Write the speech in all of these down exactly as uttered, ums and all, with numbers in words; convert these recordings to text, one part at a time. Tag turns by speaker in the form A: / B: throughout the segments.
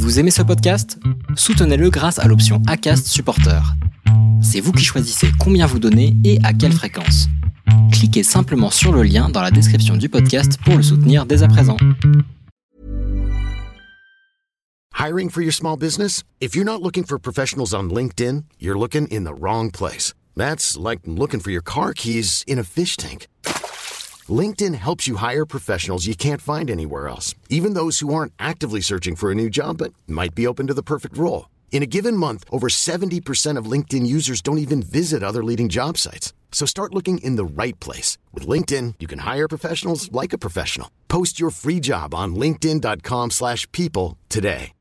A: Vous aimez ce podcast ? Soutenez-le grâce à l'option Acast Supporter. C'est vous qui choisissez combien vous donnez et à quelle fréquence. Cliquez simplement sur le lien dans la description du podcast pour le soutenir dès à présent.
B: Hiring for your small business? If you're not looking for professionals on LinkedIn, you're looking in the wrong place. That's like looking for your car keys in a fish tank. LinkedIn helps you hire professionals you can't find anywhere else, even those who aren't actively searching for a new job but might be open to the perfect role. In a given month, over seventy percent of LinkedIn users don't even visit other leading job sites. So start looking in the right place. With LinkedIn, you can hire professionals like a professional. Post your free job on linkedin dot com slash people today.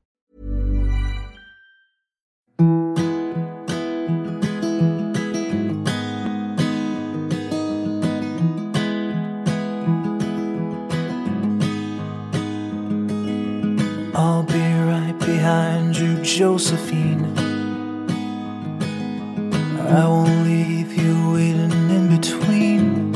C: I'll be right behind you, Josephine. I won't leave you waiting in between.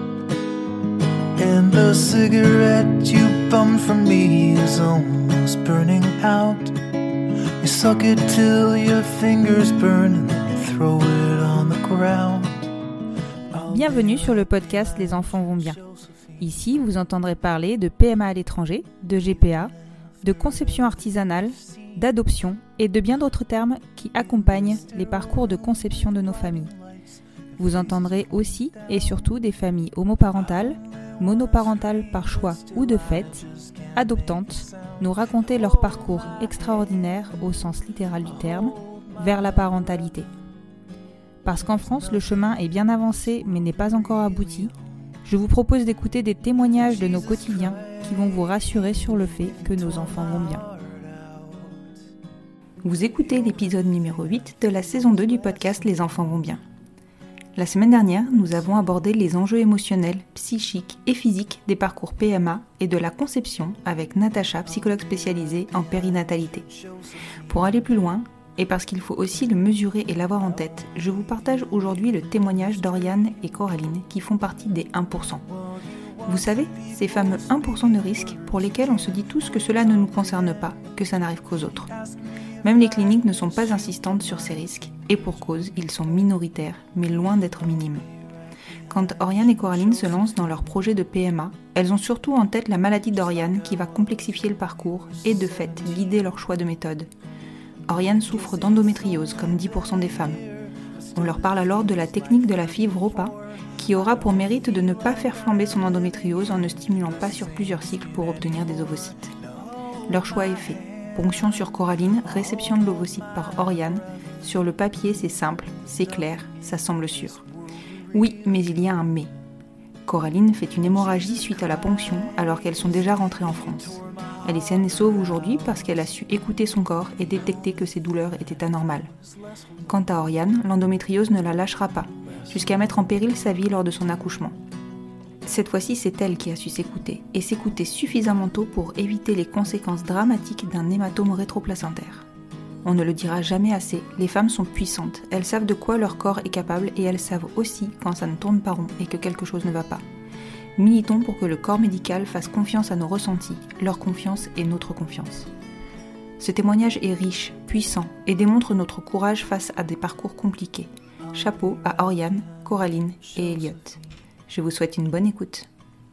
C: And the cigarette you bummed from me is almost burning out. You suck it till your fingers burn and then you throw it on the ground.
D: Bienvenue sur le podcast Les enfants vont bien. Ici, vous entendrez parler de P M A à l'étranger, de G P A, de conception artisanale, d'adoption et de bien d'autres termes qui accompagnent les parcours de conception de nos familles. Vous entendrez aussi et surtout des familles homoparentales, monoparentales par choix ou de fait, adoptantes, nous raconter leur parcours extraordinaire au sens littéral du terme, vers la parentalité. Parce qu'en France, le chemin est bien avancé mais n'est pas encore abouti, je vous propose d'écouter des témoignages de nos quotidiens qui vont vous rassurer sur le fait que nos enfants vont bien. Vous écoutez l'épisode numéro huit de la saison deux du podcast Les enfants vont bien. La semaine dernière, nous avons abordé les enjeux émotionnels, psychiques et physiques des parcours P M A et de la conception avec Natacha, psychologue spécialisée en périnatalité. Pour aller plus loin, et parce qu'il faut aussi le mesurer et l'avoir en tête, je vous partage aujourd'hui le témoignage d'Oriane et Coraline qui font partie des un pour cent. Vous savez, ces fameux un pour cent de risque pour lesquels on se dit tous que cela ne nous concerne pas, que ça n'arrive qu'aux autres. Même les cliniques ne sont pas insistantes sur ces risques, et pour cause, ils sont minoritaires, mais loin d'être minimes. Quand Oriane et Coraline se lancent dans leur projet de P M A, elles ont surtout en tête la maladie d'Oriane qui va complexifier le parcours et de fait guider leur choix de méthode. Oriane souffre d'endométriose comme dix pour cent des femmes. On leur parle alors de la technique de la fibre Ropa, qui aura pour mérite de ne pas faire flamber son endométriose en ne stimulant pas sur plusieurs cycles pour obtenir des ovocytes. Leur choix est fait. Ponction sur Coraline, réception de l'ovocyte par Oriane. Sur le papier, c'est simple, c'est clair, ça semble sûr. Oui, mais il y a un mais. Coraline fait une hémorragie suite à la ponction alors qu'elles sont déjà rentrées en France. Elle est saine et sauve aujourd'hui parce qu'elle a su écouter son corps et détecter que ses douleurs étaient anormales. Quant à Oriane, l'endométriose ne la lâchera pas, jusqu'à mettre en péril sa vie lors de son accouchement. Cette fois-ci, c'est elle qui a su s'écouter, et s'écouter suffisamment tôt pour éviter les conséquences dramatiques d'un hématome rétroplacentaire. On ne le dira jamais assez, les femmes sont puissantes, elles savent de quoi leur corps est capable et elles savent aussi quand ça ne tourne pas rond et que quelque chose ne va pas. Militons pour que le corps médical fasse confiance à nos ressentis, leur confiance est notre confiance. Ce témoignage est riche, puissant et démontre notre courage face à des parcours compliqués. Chapeau à Oriane, Coraline et Elliot. Je vous souhaite une bonne écoute.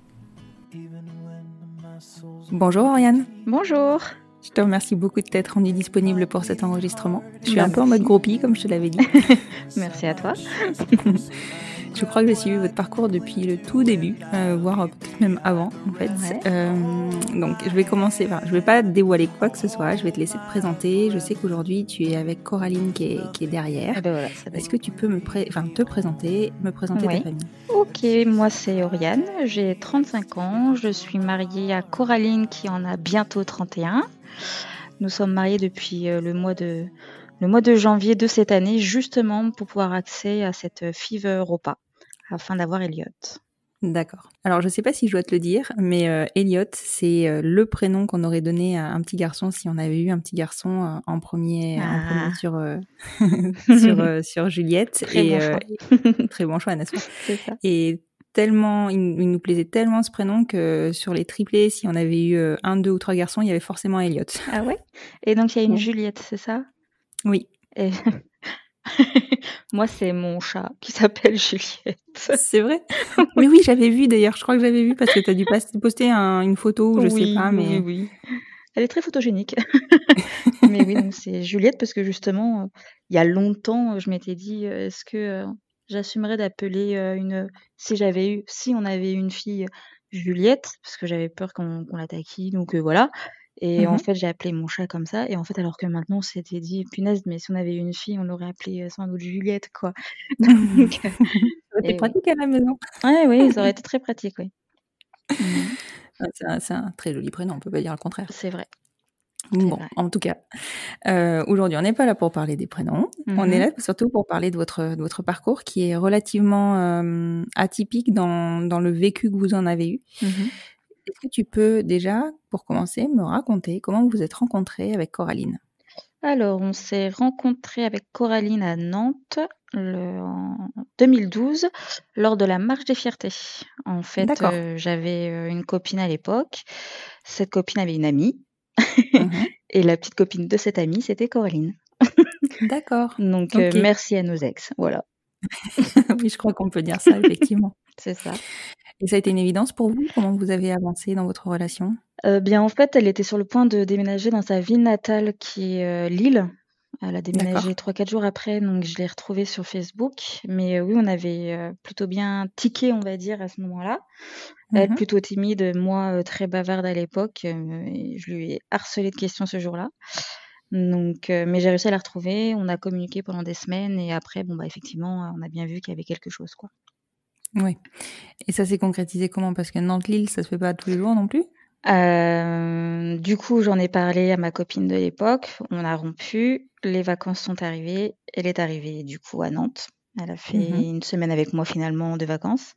D: Bonjour Oriane.
E: Bonjour.
D: Je te remercie beaucoup de t'être rendue disponible pour cet enregistrement. Je suis Merci. un peu en mode groupie, comme je te l'avais dit.
E: Merci à toi.
D: Je crois que j'ai suivi votre parcours depuis le tout début, euh, voire peut-être même avant, en fait.
E: Ouais.
D: Euh, donc, je vais commencer. Enfin, je vais pas dévoiler quoi que ce soit. Je vais te laisser te présenter. Je sais qu'aujourd'hui, tu es avec Coraline qui est, qui est derrière.
E: Ah ben voilà,
D: Est-ce que tu peux me pré- enfin, te présenter, me présenter
E: oui.
D: ta famille ?
E: Ok, moi c'est Oriane, j'ai trente-cinq ans, je suis mariée à Coraline qui en a bientôt trente et un. Nous sommes mariés depuis le mois de le mois de janvier de cette année, justement pour pouvoir accéder à cette fibre Ropa, afin d'avoir Elliot.
D: D'accord. Alors, je ne sais pas si je dois te le dire, mais euh, Elliot, c'est euh, le prénom qu'on aurait donné à un petit garçon si on avait eu un petit garçon euh, en premier,
E: Ah.
D: en premier sur, euh, sur, euh, sur Juliette.
E: Très
D: et,
E: bon
D: euh,
E: choix.
D: Très bon choix, n'est-ce pas ?
E: C'est ça.
D: Et tellement, il, il nous plaisait tellement ce prénom que sur les triplés, si on avait eu euh, un, deux ou trois garçons, il y avait forcément Elliot.
E: Ah ouais? Et donc il y a une
D: Ouais.
E: Juliette, c'est ça?
D: Oui.
E: Et moi, c'est mon chat qui s'appelle Juliette.
D: C'est vrai? Mais oui, j'avais vu d'ailleurs, je crois que j'avais vu parce que tu as dû pas- poster un- une photo ou je
E: oui,
D: sais pas, mais...
E: oui, oui. Elle est très photogénique. Mais oui, donc c'est Juliette parce que justement, euh, il y a longtemps, je m'étais dit, euh, est-ce que euh, j'assumerais d'appeler euh, une, si j'avais eu, si on avait eu une fille Juliette, parce que j'avais peur qu'on qu'on la taquine, donc euh, voilà. Et en
D: Mhm.
E: fait, j'ai appelé mon chat comme ça. Et en fait, alors que maintenant, on s'était dit, punaise, mais si on avait eu une fille, on l'aurait appelée euh, sans doute Juliette, quoi. Donc, euh,
D: C'était
E: et oui.
D: pratique à la maison.
E: Ouais, oui, ça aurait été très pratique, oui. Mm,
D: Ah, C'est un, c'est un très joli prénom, on peut pas dire le contraire.
E: c'est vrai, c'est
D: Bon,
E: vrai.
D: en tout cas, euh, aujourd'hui, on n'est pas là pour parler des prénoms. On est
E: Mhm.
D: là surtout pour parler de votre, de votre parcours qui est relativement euh, atypique dans, dans le vécu que vous en avez eu.
E: Mhm.
D: Est-ce que tu peux déjà, pour commencer, me raconter comment vous vous êtes rencontrés avec Coraline?
E: Alors, on s'est rencontrés avec Coraline à Nantes le- en deux mille douze lors de la Marche des Fiertés. En fait,
D: D'accord.
E: euh, j'avais euh, une copine à l'époque. Cette copine avait une amie.
D: Mhm.
E: Et la petite copine de cette amie, c'était Coraline.
D: D'accord.
E: Donc, euh,
D: Ok.
E: merci à nos ex. Voilà,
D: Oui, je crois qu'on peut dire ça, effectivement.
E: c'est ça.
D: Et ça a été une évidence pour vous? Comment vous avez avancé dans votre relation?
E: Euh, bien, en fait, elle était sur le point de déménager dans sa ville natale qui est euh, Lille. Elle a
D: D'accord.
E: déménagé trois quatre jours après, donc je l'ai retrouvée sur Facebook. Mais euh, oui, on avait euh, plutôt bien tiqué, on va dire, à ce moment-là. Elle
D: Mhm.
E: plutôt timide, moi euh, très bavarde à l'époque. euh, et je lui ai harcelé de questions ce jour-là. Donc, euh, mais j'ai réussi à la retrouver. On a communiqué pendant des semaines et après, bon bah effectivement, on a bien vu qu'il y avait quelque chose, quoi.
D: Oui. Et ça s'est concrétisé comment? Parce que Nantes-Lille, ça se fait pas tous les jours non plus?
E: Euh, du coup, j'en ai parlé à ma copine de l'époque. On a rompu. Les vacances sont arrivées. Elle est arrivée du coup à Nantes. Elle a fait
D: Mhm.
E: une semaine avec moi finalement de vacances.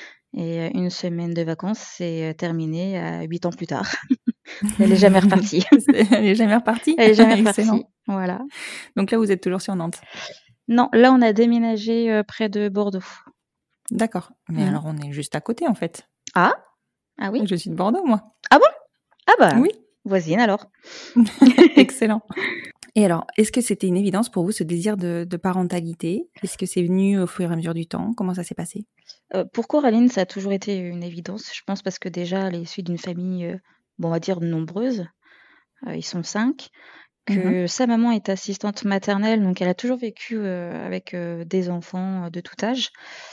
E: Et euh, une semaine de vacances, c'est euh, terminé à huit ans plus tard. Elle est jamais repartie.
D: C'est- Elle est jamais repartie?
E: Elle est jamais
D: Excellent.
E: repartie. Voilà.
D: Donc là, vous êtes toujours sur Nantes.
E: Non, là, on a déménagé euh, près de Bordeaux.
D: D'accord. Mais
E: Mhm.
D: alors, on est juste à côté, en fait.
E: Ah? Ah oui?
D: Je suis de Bordeaux, moi.
E: Ah bon? Ah bah,
D: Oui.
E: voisine alors.
D: Excellent. Et alors, est-ce que c'était une évidence pour vous, ce désir de, de parentalité? Est-ce que c'est venu au fur et à mesure du temps? Comment ça s'est passé?
E: Euh, pour Coraline, ça a toujours été une évidence, je pense, parce que déjà, elle est issue d'une famille, euh, bon, on va dire, nombreuse. Euh, ils sont cinq. Que
D: Mhm.
E: sa maman est assistante maternelle, donc elle a toujours vécu euh, avec euh, des enfants euh, de tout âge.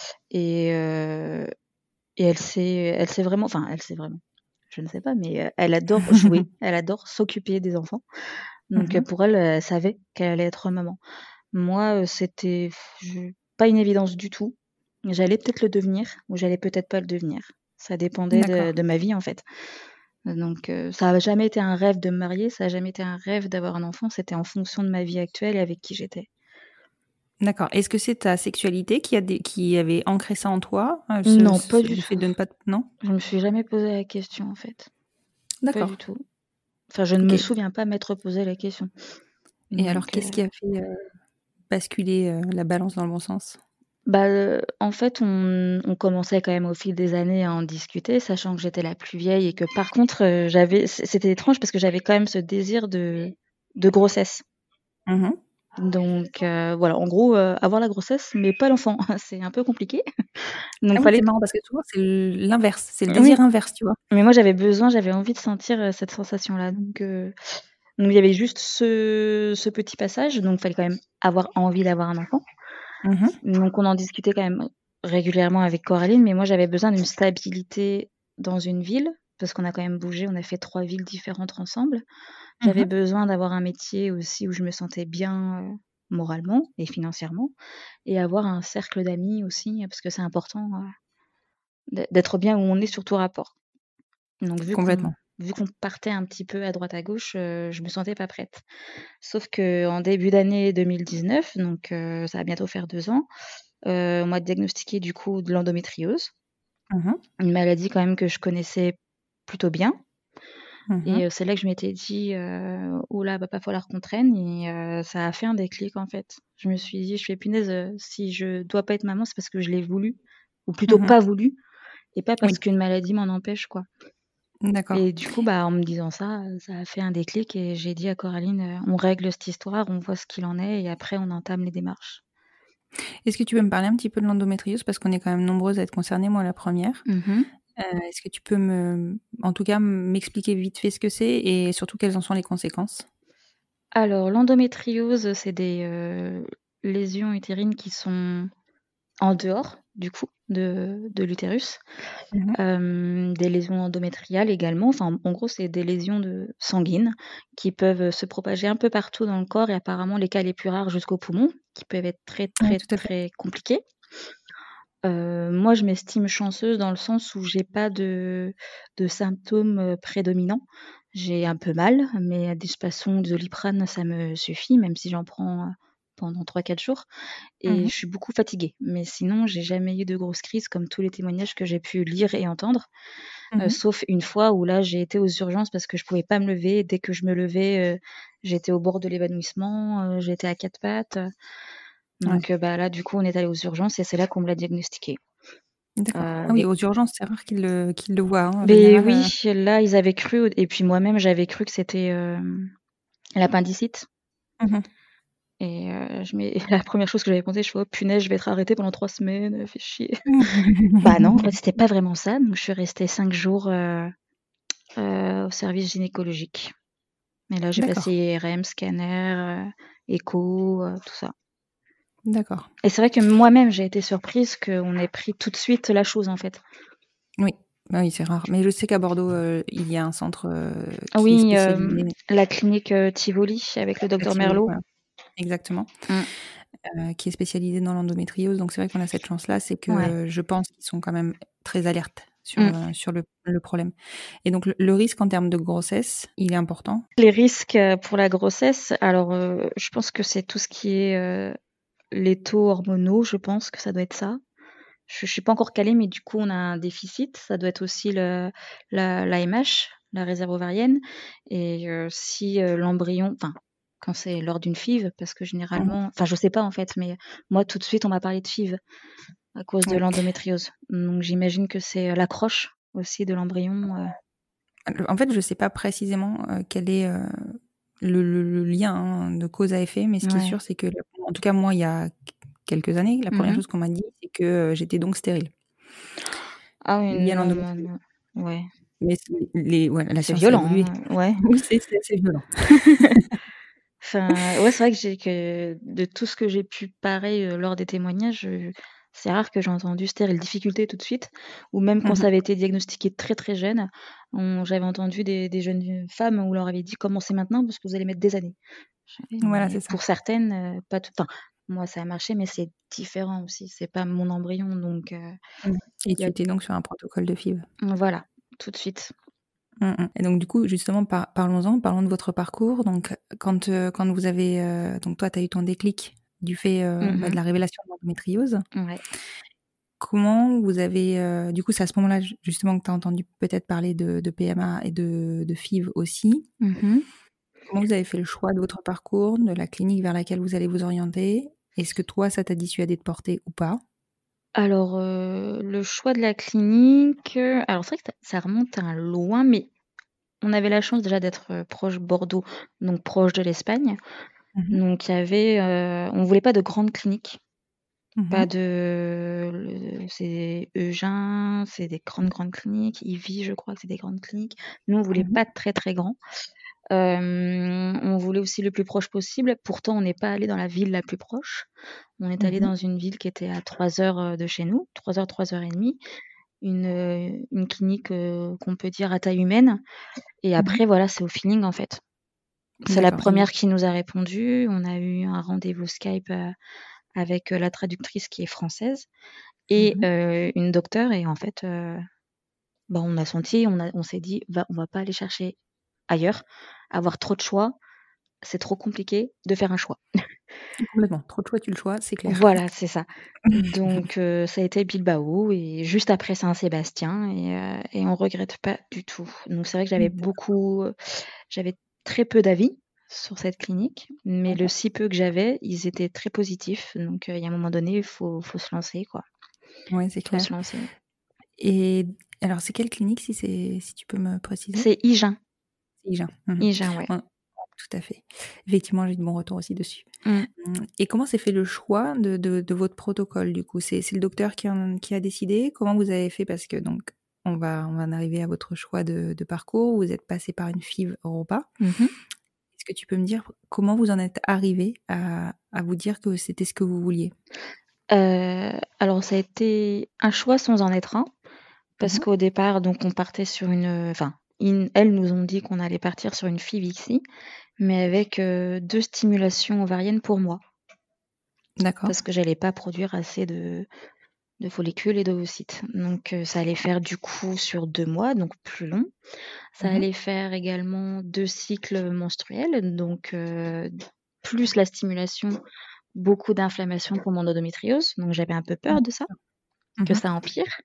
E: Et, euh, et elle sait, elle sait vraiment, enfin, elle sait vraiment, je ne sais pas, mais euh, elle adore jouer, elle adore s'occuper des enfants. Donc euh,
D: Mhm.
E: pour elle, elle savait qu'elle allait être maman. Moi, euh, c'était je- pas une évidence du tout. J'allais peut-être le devenir ou j'allais peut-être pas le devenir. Ça dépendait de,
D: D'accord.
E: de ma vie en fait. Donc euh, ça n'a jamais été un rêve de me marier, ça n'a jamais été un rêve d'avoir un enfant. C'était en fonction de ma vie actuelle et avec qui j'étais.
D: D'accord. Est-ce que c'est ta sexualité qui, a des, qui avait ancré ça en toi? euh, ce-
E: Non,
D: ce-
E: pas
D: le
E: du
D: fait
E: tout.
D: de ne pas... Non?
E: Je me suis jamais posé la question en fait. Pas
D: D'accord.
E: du tout. Enfin, je ne
D: Ok.
E: me souviens pas m'être posé la question.
D: Et alors,
E: Donc,
D: qu'est-ce
E: euh,
D: qui a fait euh, basculer euh, la balance dans le bon sens?
E: bah, euh, en fait, on, on commençait quand même au fil des années à en discuter, sachant que j'étais la plus vieille et que par contre, euh, j'avais, c- c'était étrange parce que j'avais quand même ce désir de, de grossesse.
D: Mhm.
E: Donc euh, voilà, en gros, euh, avoir la grossesse, mais pas l'enfant, c'est un peu compliqué. Donc
D: Ah oui, c'est
E: fallait,
D: marrant parce que souvent, c'est l'inverse. C'est le
E: oui,
D: désir inverse, tu vois.
E: mais moi j'avais besoin, j'avais envie de sentir euh, cette sensation-là. Donc, euh, donc il y avait juste ce, ce petit passage, donc il fallait quand même avoir envie d'avoir un enfant.
D: Mhm.
E: Donc on en discutait quand même régulièrement avec Coraline, mais moi j'avais besoin d'une stabilité dans une ville, parce qu'on a quand même bougé, on a fait trois villes différentes ensemble. J'avais
D: Mhm.
E: besoin d'avoir un métier aussi où je me sentais bien euh, moralement et financièrement, et avoir un cercle d'amis aussi, parce que c'est important euh, d- d'être bien où on est sur tout rapport. Donc vu qu'on
D: Complètement.
E: vu qu'on partait un petit peu à droite à gauche, euh, je me sentais pas prête. Sauf que en début d'année deux mille dix-neuf, donc euh, ça va bientôt faire deux ans, euh, on m'a diagnostiqué du coup de l'endométriose,
D: Mhm.
E: une maladie quand même que je connaissais plutôt bien. Et
D: Mhm.
E: euh, c'est là que je m'étais dit, euh, oula, va pas falloir qu'on traîne. Et euh, ça a fait un déclic en fait. Je me suis dit, je fais punaise, euh, si je dois pas être maman, c'est parce que je l'ai voulu, ou plutôt
D: Mhm.
E: pas voulu. et pas parce
D: Oui.
E: qu'une maladie m'en empêche, quoi.
D: D'accord.
E: Et du coup, bah, en me disant ça, ça a fait un déclic et j'ai dit à Coraline, euh, on règle cette histoire, on voit ce qu'il en est et après on entame les démarches.
D: Est-ce que tu peux me parler un petit peu de l'endométriose parce qu'on est quand même nombreuses à être concernées, moi la première.
E: Mhm.
D: Euh, est-ce que tu peux me, en tout cas, m'expliquer vite fait ce que c'est et surtout quelles en sont les conséquences?
E: Alors, l'endométriose, c'est des euh, lésions utérines qui sont en dehors, du coup, de, de l'utérus.
D: Mhm.
E: Euh, des lésions endométriales également. Enfin, en gros, c'est des lésions de sanguines qui peuvent se propager un peu partout dans le corps et apparemment les cas les plus rares jusqu'aux poumons, qui peuvent être très,
D: Oui,
E: très,
D: tout à fait.
E: très compliqués. Euh, moi, je m'estime chanceuse dans le sens où j'ai pas de, de symptômes euh, prédominants. J'ai un peu mal, mais de toute façon, du Doliprane, ça me suffit, même si j'en prends euh, pendant trois quatre jours. Et
D: Mhm.
E: je suis beaucoup fatiguée. Mais sinon, j'ai jamais eu de grosses crises comme tous les témoignages que j'ai pu lire et entendre. Euh,
D: Mhm.
E: sauf une fois où là, j'ai été aux urgences parce que je pouvais pas me lever. Dès que je me levais, euh, j'étais au bord de l'évanouissement, euh, j'étais à quatre pattes. Donc
D: Ouais.
E: euh, bah, là, du coup, on est allé aux urgences et c'est là qu'on me l'a diagnostiqué.
D: D'accord.
E: Euh,
D: Ah oui,
E: et-
D: aux urgences, c'est rare qu'ils le, qu'ils le voient, hein, en
E: Mais
D: général.
E: oui,
D: euh,
E: là, ils avaient cru, et puis moi-même, j'avais cru que c'était euh, l'appendicite.
D: mhm.
E: Et euh, je m'ai- la première chose que j'avais pensé, je fais, oh punaise, je vais être arrêtée pendant trois semaines, fait chier. Bah non, en fait, c'était pas vraiment ça. Donc, je suis restée cinq jours euh, euh, au service gynécologique. Et là, j'ai
D: D'accord,
E: passé I R M, scanner, euh, écho, euh, tout ça.
D: d'accord.
E: Et c'est vrai que moi-même, j'ai été surprise qu'on ait pris tout de suite la chose, en fait.
D: Oui, bah oui, c'est rare. Mais je sais qu'à Bordeaux, euh, il y a un centre euh,
E: Ah
D: qui est
E: oui, euh,
D: spécialisé.
E: la clinique euh, Tivoli avec le
D: à
E: docteur
D: Tivoli,
E: Merlot.
D: voilà, exactement,
E: Mm.
D: euh, qui est spécialisé dans l'endométriose. Donc c'est vrai qu'on a cette chance-là, c'est que
E: Ouais.
D: euh, je pense qu'ils sont quand même très alertes sur,
E: Mm.
D: euh, sur le, le problème. Et donc le, le risque en termes de grossesse, il est important.
E: Les risques euh, pour la grossesse, alors euh, je pense que c'est tout ce qui est euh, les taux hormonaux, je pense que ça doit être ça. Je, je suis pas encore calée, mais du coup on a un déficit. Ça doit être aussi le, la, l'A M H, la réserve ovarienne. Et euh, si euh, l'embryon, enfin quand c'est lors d'une F I V, parce que
D: Mhm.
E: généralement, enfin je sais pas en fait, mais moi tout de suite on m'a parlé de F I V à cause de
D: Oui.
E: l'endométriose. Donc j'imagine que c'est euh, l'accroche aussi de l'embryon. euh.
D: En fait, je ne sais pas précisément euh, quel est euh, le, le- le lien hein, de cause à effet, mais ce qui est
E: Ouais.
D: sûr, c'est que, en tout cas, moi, il y a quelques années, la première
E: Mhm.
D: chose qu'on m'a dit, c'est que euh, j'étais donc stérile.
E: Ah oui,
D: Liée à
E: non, non,
D: l'endométriose.
E: non. Ouais.
D: Mais c'est- les, ouais, la
E: C'est
D: science a
E: violent,
D: évolué.
E: hein, ouais.
D: Oui, c'est c'est assez violent.
E: Enfin, ouais, c'est vrai que j'ai que de tout ce que j'ai pu parer euh, lors des témoignages, euh, c'est rare que j'ai entendu stérile difficulté tout de suite, ou même quand
D: Mhm.
E: ça avait été diagnostiqué très très jeune, on- j'avais entendu des, des jeunes femmes où on leur avait dit commencez maintenant parce que vous allez mettre des années. J'avais,
D: Voilà,
E: mais
D: c'est ça.
E: pour certaines, euh, pas tout. Enfin, moi ça a marché, mais c'est différent aussi. C'est pas mon embryon, donc euh,
D: Mhm. Et
E: il y
D: tu
E: a
D: étais donc sur un protocole de F I V.
E: voilà, tout de suite.
D: Mhm. Et donc, du coup, justement, par- parlons-en, parlons de votre parcours. Donc, quand, euh, quand vous avez. euh, donc, toi, tu as eu ton déclic du fait euh, bah, de
E: Mhm.
D: la révélation de l'endométriose.
E: Ouais.
D: Comment vous avez, euh, du coup, c'est à ce moment-là ju- justement que tu as entendu peut-être parler de, de P M A et de, de F I V aussi.
E: Mhm.
D: Comment vous avez fait le choix de votre parcours, de la clinique vers laquelle vous allez vous orienter? Est-ce que toi, ça t'a dissuadé de porter ou pas?
E: Alors, euh, le choix de la clinique, euh, alors c'est vrai que ça, ça remonte à loin, mais on avait la chance déjà d'être euh, proche Bordeaux, donc proche de l'Espagne.
D: Mhm.
E: Donc il y avait, euh, on voulait pas de grandes cliniques, pas
D: Mhm.
E: de, le- c'est Eugin, c'est des grandes grandes cliniques. Ivy, je crois que c'est des grandes cliniques. Nous, on voulait
D: Mhm.
E: pas de très très grand. Euh, on voulait aussi le plus proche possible. Pourtant, on n'est pas allé dans la ville la plus proche. On est allé
D: Mhm.
E: dans une ville qui était à trois heures euh, de chez nous, trois heures, trois heures et demie. Une, euh, une clinique euh, qu'on peut dire à taille humaine. Et
D: Mhm.
E: après, voilà, c'est au feeling en fait. C'est la
D: D'accord. Et vous-
E: première qui nous a répondu. On a eu un rendez-vous Skype euh, avec euh, la traductrice qui est française et
D: Mhm.
E: euh, une docteure. Et en fait, euh, bah, on a senti, on, a, on s'est dit, va, on va pas aller chercher ailleurs. Avoir trop de choix, c'est trop compliqué de faire un choix.
D: Complètement. Trop de choix, tu le choix, c'est clair.
E: Voilà, c'est ça. Donc, euh, ça a été Bilbao et juste après Saint-Sébastien et, euh, et on regrette pas du tout. Donc, c'est vrai que j'avais beaucoup, euh, j'avais très peu d'avis sur cette clinique, mais le si peu que j'avais, ils étaient très positifs. Donc, euh, il y a un moment donné, il faut, faut se lancer, quoi.
D: Oui, c'est
E: Il faut
D: clair.
E: se lancer.
D: Et alors, c'est quelle clinique, si, c'est, si tu peux me préciser?
E: C'est Agen.
D: C'est Agen. Mmh.
E: Agen, ouais.
D: Ouais, tout à fait. Effectivement, j'ai eu de bons retours aussi dessus.
E: Mmh.
D: Mmh, et comment s'est fait le choix de, de, de votre protocole, du coup? C'est, c'est le docteur qui, en- qui a décidé? Comment vous avez fait? Parce que donc, on va, on va en arriver à votre choix de, de parcours. Vous êtes passé par une F I V Europa.
E: Mhm.
D: Est-ce que tu peux me dire comment vous en êtes arrivé à, à vous dire que c'était ce que vous vouliez?
E: Euh, alors, ça a été un choix sans en être un, parce
D: Mhm.
E: qu'au départ, donc, on partait sur une... Enfin, in- elles nous ont dit qu'on allait partir sur une F I V ici, mais avec euh, deux stimulations ovariennes pour moi,
D: D'accord.
E: parce que j'allais pas produire assez de, de follicules et d'ovocytes. Donc, euh, ça allait faire du coup sur deux mois, donc plus long. Ça
D: Mhm.
E: allait faire également deux cycles menstruels, donc euh, plus la stimulation, beaucoup d'inflammation pour mon endométriose. Donc, j'avais un peu peur de ça, que
D: Mhm.
E: ça empire.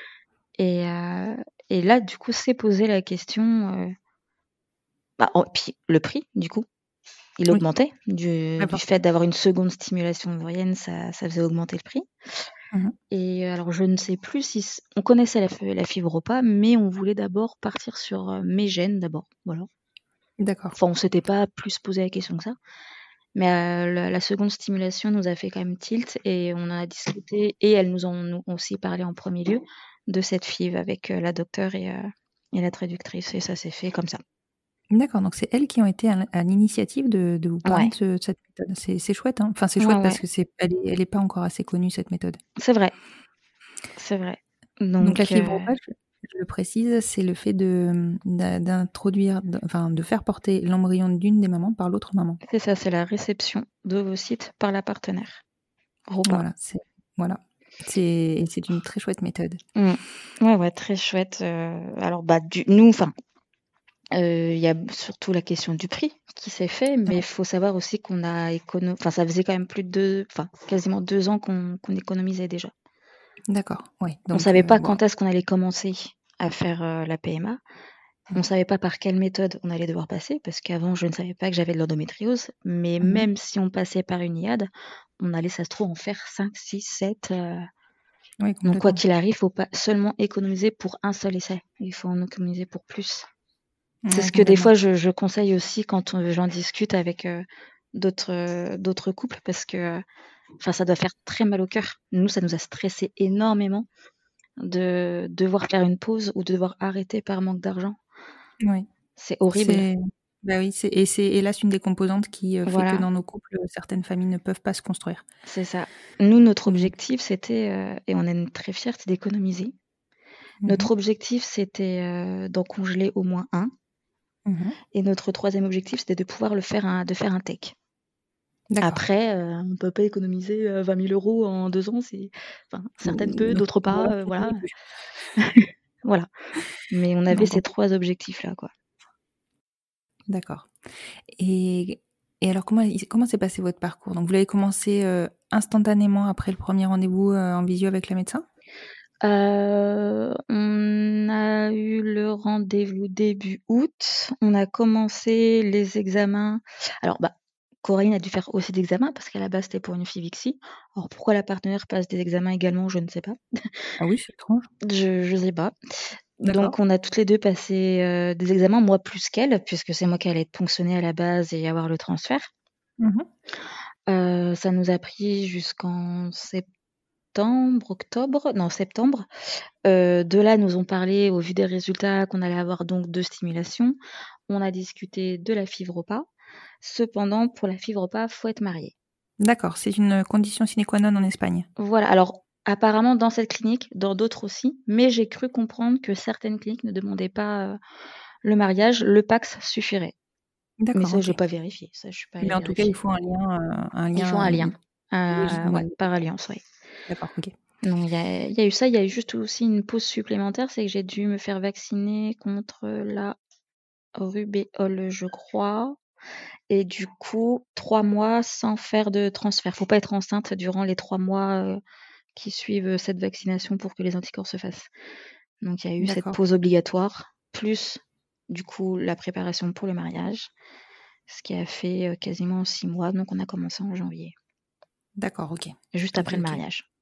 E: Et, euh, et là, du coup, s'est posé la question. Euh, bah, oh, puis le prix, du coup, il
D: Oui.
E: augmentait. Du,
D: Ouais,
E: du fait d'avoir une seconde stimulation ovarienne, ça, ça faisait augmenter le prix.
D: Mhm.
E: Et euh, alors, je ne sais plus si. c- On connaissait la, f- la fibre repas, mais on voulait d'abord partir sur euh, mes gènes d'abord. Voilà.
D: D'accord.
E: Enfin, on s'était pas plus posé la question que ça. Mais euh, la, la seconde stimulation nous a fait quand même tilt et on en a discuté. Et elles nous ont nous ont aussi parlé en premier lieu de cette F I V avec euh, la docteure et, euh, et la traductrice. Et ça s'est fait comme ça.
D: D'accord, donc c'est elles qui ont été à, l- à l'initiative de, de vous parler
E: Ouais,
D: de, ce- de cette méthode. C'est, c'est chouette, hein. Enfin, c'est
E: ouais,
D: chouette parce
E: ouais.
D: que c'est, elle est, elle est pas encore assez connue, cette méthode.
E: C'est vrai, c'est vrai.
D: Donc la
E: Donc, euh,
D: fibropage, je je le précise, c'est le fait de, d'a- d'introduire, d- enfin, de faire porter l'embryon d'une des mamans par l'autre maman.
E: c'est ça, c'est la réception d'ovocytes par la partenaire. Repas.
D: Voilà, c'est, voilà. C'est, et c'est une très chouette méthode.
E: Mm. Ouais, ouais, très chouette. euh, alors, bah, du, nous, enfin, il y a surtout la question du prix qui s'est fait, mais il
D: Ouais.
E: faut savoir aussi qu'on a économisé, enfin, ça faisait quand même plus de deux, enfin, quasiment deux ans qu'on qu'on économisait déjà.
D: D'accord, oui.
E: On
D: Donc,
E: savait
D: euh,
E: pas
D: bon.
E: quand est-ce qu'on allait commencer à faire euh, la P M A. On
D: Mhm.
E: savait pas par quelle méthode on allait devoir passer, parce qu'avant, je ne savais pas que j'avais de l'endométriose, mais
D: Mhm.
E: même si on passait par une I A D, on allait, ça se trouve, en faire cinq, six, sept. euh,
D: Oui,
E: Donc, quoi
D: complètement.
E: qu'il arrive, il faut pas seulement économiser pour un seul essai. Il faut en économiser pour plus. C'est
D: Oui,
E: ce que des
D: complètement.
E: fois je, je conseille aussi quand on- j'en discute avec euh, d'autres euh, d'autres couples, parce que euh, enfin ça doit faire très mal au cœur. Nous, ça nous a stressé énormément de devoir faire une pause ou de devoir arrêter par manque d'argent.
D: Oui.
E: C'est horrible.
D: C'est, bah oui, c'est, et c'est hélas une des composantes qui euh, fait que
E: Voilà,
D: dans nos couples, certaines familles ne peuvent pas se construire.
E: c'est ça. Nous, notre
D: Donc,
E: objectif, c'était, euh, et on est très fiers, c'est d'économiser.
D: mhm,
E: Notre objectif, c'était euh, d'en congeler au moins un.
D: mhm.
E: Et notre troisième objectif, c'était de pouvoir le faire un, de faire un tech.
D: D'accord.
E: Après, euh, on ne peut pas économiser euh, vingt mille euros en deux ans. C'est, enfin, certaines peuvent,
D: Donc,
E: d'autres pas.
D: voilà,
E: euh,
D: c'est pas
E: voilà.
D: non plus.
E: Voilà. Mais on avait
D: Non,
E: ces
D: complètement.
E: trois objectifs-là, quoi.
D: D'accord. Et, et alors, comment, il- comment s'est passé votre parcours? Donc, vous l'avez commencé euh, instantanément après le premier rendez-vous euh, en visio avec le médecin?
E: Euh, on a eu le rendez-vous début août. On a commencé les examens. Alors, bah, Coraline a dû faire aussi des examens parce qu'à la base, c'était pour une FIVIXI. Alors, pourquoi la partenaire passe des examens également, je ne sais pas.
D: Ah oui, c'est étrange.
E: Je je sais pas.
D: D'accord.
E: Donc on a toutes les deux passé, heu, des examens, moi plus qu'elle, puisque c'est moi qui allais être ponctionnée à la base et avoir le transfert.
D: Mhm.
E: Heu, ça nous a pris jusqu'en septembre, octobre, non septembre. Heu, de là, nous ont parlé au vu des résultats qu'on allait avoir donc deux stimulations. On a discuté de la FIV-ROPA. Cependant, pour la FIV-ROPA, faut être marié.
D: D'accord, c'est une condition sine qua non en Espagne.
E: Voilà, alors apparemment dans cette clinique, dans d'autres aussi, mais j'ai cru comprendre que certaines cliniques ne demandaient pas, heu, le mariage, le Pacs suffirait. Mais
D: D'accord,
E: ça,
D: ok.
E: j'ai pas vérifié, ça je suis pas allée
D: Mais en tout cas, il
E: vérifier.
D: faut un lien, euh, un
E: Il faut
D: lien.
E: un
D: euh,
E: lien, heu, ouais,
D: ouais.
E: par alliance, ouais.
D: D'accord, ok.
E: Donc il y a il y a eu ça, il y a eu juste aussi une pause supplémentaire, c'est que j'ai dû me faire vacciner contre la rubéole, je crois, et du coup trois mois sans faire de transfert. Faut pas être enceinte durant les trois mois, heu, qui suivent, cette vaccination pour que les anticorps se fassent. Donc il y a eu cette
D: D'accord,
E: pause obligatoire, plus du coup la préparation pour le mariage, ce qui a fait, heu, quasiment six mois, donc on a commencé en janvier,
D: d'accord, ok.
E: juste
D: Ok,
E: après le
D: ok.
E: mariage.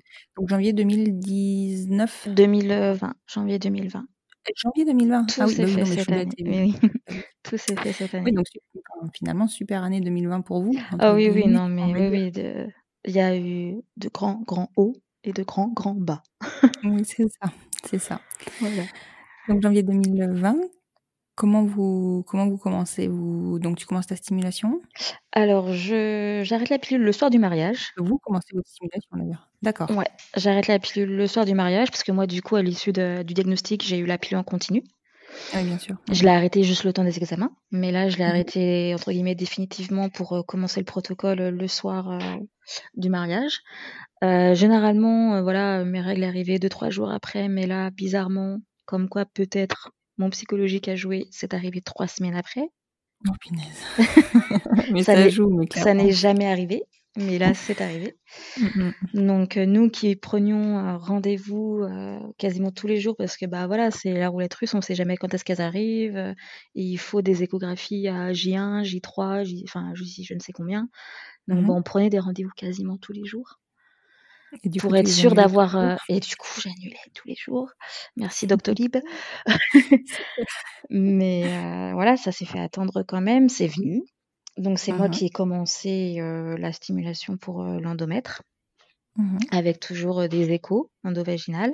D: Donc janvier deux mille dix-neuf
E: deux mille vingt, janvier deux mille vingt.
D: Euh, Janvier deux mille vingt.
E: Tout
D: Ah oui,
E: s'est
D: bah oui,
E: fait
D: non, mais je
E: cette
D: suis bête.
E: année.
D: et-
E: Oui, oui.
D: Ah oui.
E: Tout s'est fait cette
D: Oui,
E: année.
D: donc su- enfin, finalement, super année deux mille vingt pour vous,
E: Ah
D: entre
E: oui, oui,
D: guillemets,
E: non,
D: on
E: mais
D: va
E: oui,
D: dire.
E: oui, de- il y a eu de grands, grands hauts et de grands, grands bas.
D: Oui, c'est ça, c'est ça.
E: Voilà.
D: Donc janvier deux mille vingt, comment vous, comment vous commencez vous, donc tu commences ta stimulation.
E: Alors, je j'arrête la pilule le soir du mariage.
D: Vous commencez votre stimulation d'ailleurs. D'accord.
E: Ouais, j'arrête la pilule le soir du mariage parce que moi, du coup, à l'issue de- du diagnostic, j'ai eu la pilule en continu.
D: Oui, bien sûr.
E: Je l'ai arrêtée juste le temps des examens, mais là, je l'ai
D: Mhm.
E: arrêtée entre guillemets définitivement pour euh, commencer le protocole euh, le soir euh, du mariage. Euh, généralement, euh, voilà, mes règles arrivaient deux trois jours après, mais là, bizarrement, comme quoi peut-être mon psychologique a joué, c'est arrivé trois semaines après.
D: Oh punaise. Mais
E: Ça
D: ça
E: n'est
D: joue, mais
E: ça
D: clairement.
E: n'est jamais arrivé, mais là, c'est arrivé.
D: Mhm.
E: Donc euh, nous qui prenions euh, rendez-vous euh, quasiment tous les jours parce que bah voilà, c'est la roulette russe, on sait jamais quand est-ce qu'elles arrivent. euh, et il faut des échographies à J un, J trois, J... enfin J je ne sais combien. Donc
D: Mhm.
E: bon, on prenait des rendez-vous quasiment tous les jours
D: Et du coup,
E: pour
D: tu
E: être
D: les
E: sûr
D: annulais
E: d'avoir.
D: toujours.
E: euh, Et du coup, j'annulais tous les jours. Merci Doctolib.
D: Super.
E: Mais euh, voilà, ça s'est fait attendre quand même, c'est venu. Donc c'est moi
D: Mhm.
E: qui ai commencé euh, la stimulation pour euh, l'endomètre,
D: Mhm.
E: avec toujours euh, des échos endovaginales.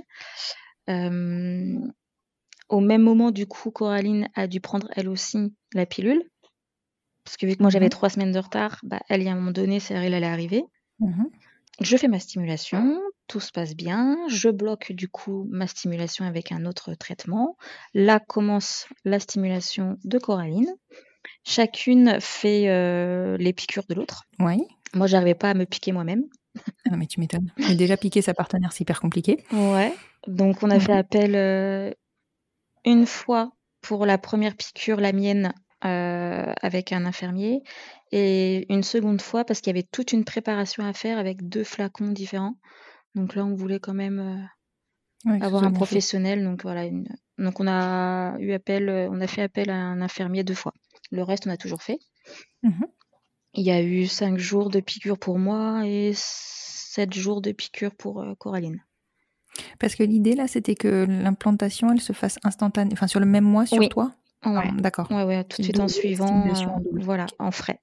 E: Euh, au même moment, du coup, Coraline a dû prendre elle aussi la pilule. Parce que vu que moi j'avais
D: Mhm.
E: trois semaines de retard, bah, elle, à un moment donné, c'est elle allait arriver.
D: Mhm.
E: Je fais ma stimulation, tout se passe bien. Je bloque du coup ma stimulation avec un autre traitement. Là commence la stimulation de Coraline. Chacune fait euh, les piqûres de l'autre.
D: Oui.
E: Moi, j'arrivais pas à me piquer moi-même.
D: Ah non, mais tu m'étonnes. Mais déjà, piquer sa partenaire, c'est hyper compliqué.
E: Ouais. Donc, on a fait
D: Mhm.
E: appel euh, une fois pour la première piqûre, la mienne, euh, avec un infirmier, et une seconde fois parce qu'il y avait toute une préparation à faire avec deux flacons différents. Donc là, on voulait quand même euh,
D: Ouais, que ce
E: avoir
D: soit
E: un
D: bien fait.
E: professionnel. Donc voilà. Une... Donc on a eu appel, euh, on a fait appel à un infirmier deux fois. Le reste, on a toujours fait.
D: Mhm.
E: Il y a eu cinq jours de piqûre pour moi et sept jours de piqûre pour euh, Coraline.
D: Parce que l'idée, là, c'était que l'implantation, elle se fasse instantanée, enfin, sur le même mois sur
E: Oui.
D: toi.
E: Ouais.
D: Ah, d'accord.
E: Ouais, ouais, tout de
D: C'est
E: suite en
D: double
E: suivant,
D: stimulation
E: euh,
D: en double.
E: voilà,
D: Ok.
E: en frais.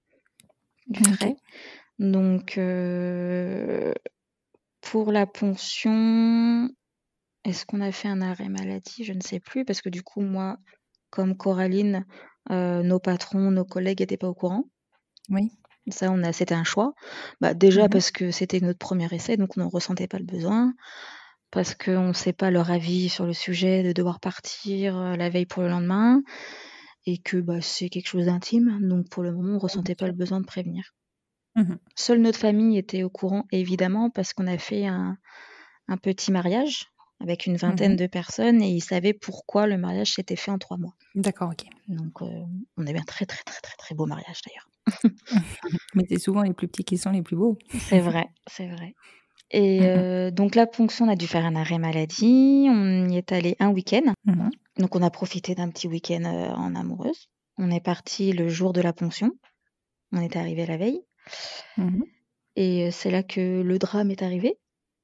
E: Du
D: Ok.
E: frais. Donc, euh, pour la ponction, est-ce qu'on a fait un arrêt maladie? Je ne sais plus, parce que du coup, moi, comme Coraline, euh, nos patrons, nos collègues n'étaient pas au courant.
D: Oui.
E: Ça, on a, c'était un choix. Bah, déjà
D: Mhm.
E: parce que c'était notre premier essai, donc on n'en ressentait pas le besoin. Parce qu'on ne sait pas leur avis sur le sujet de devoir partir euh, la veille pour le lendemain. Et que bah, c'est quelque chose d'intime. Donc pour le moment, on ne
D: Oui, bien
E: ressentait pas
D: sûr.
E: le besoin de prévenir.
D: Mhm.
E: Seule notre famille était au courant, évidemment, parce qu'on a fait un, un petit mariage avec une vingtaine
D: Mhm.
E: de personnes et ils savaient pourquoi le mariage s'était fait en trois mois.
D: D'accord, ok.
E: Donc euh, on avait un très très très très très beau mariage d'ailleurs.
D: Mais c'est souvent les plus petits qui sont les plus beaux.
E: C'est vrai, c'est vrai. Et
D: Mhm.
E: euh, donc la ponction, on a dû faire un arrêt maladie. On y est allé un week-end.
D: Mhm.
E: Donc on a profité d'un petit week-end euh, en amoureuse. On est parti le jour de la ponction. On est arrivé la veille.
D: Mhm.
E: Et euh, c'est là que le drame est arrivé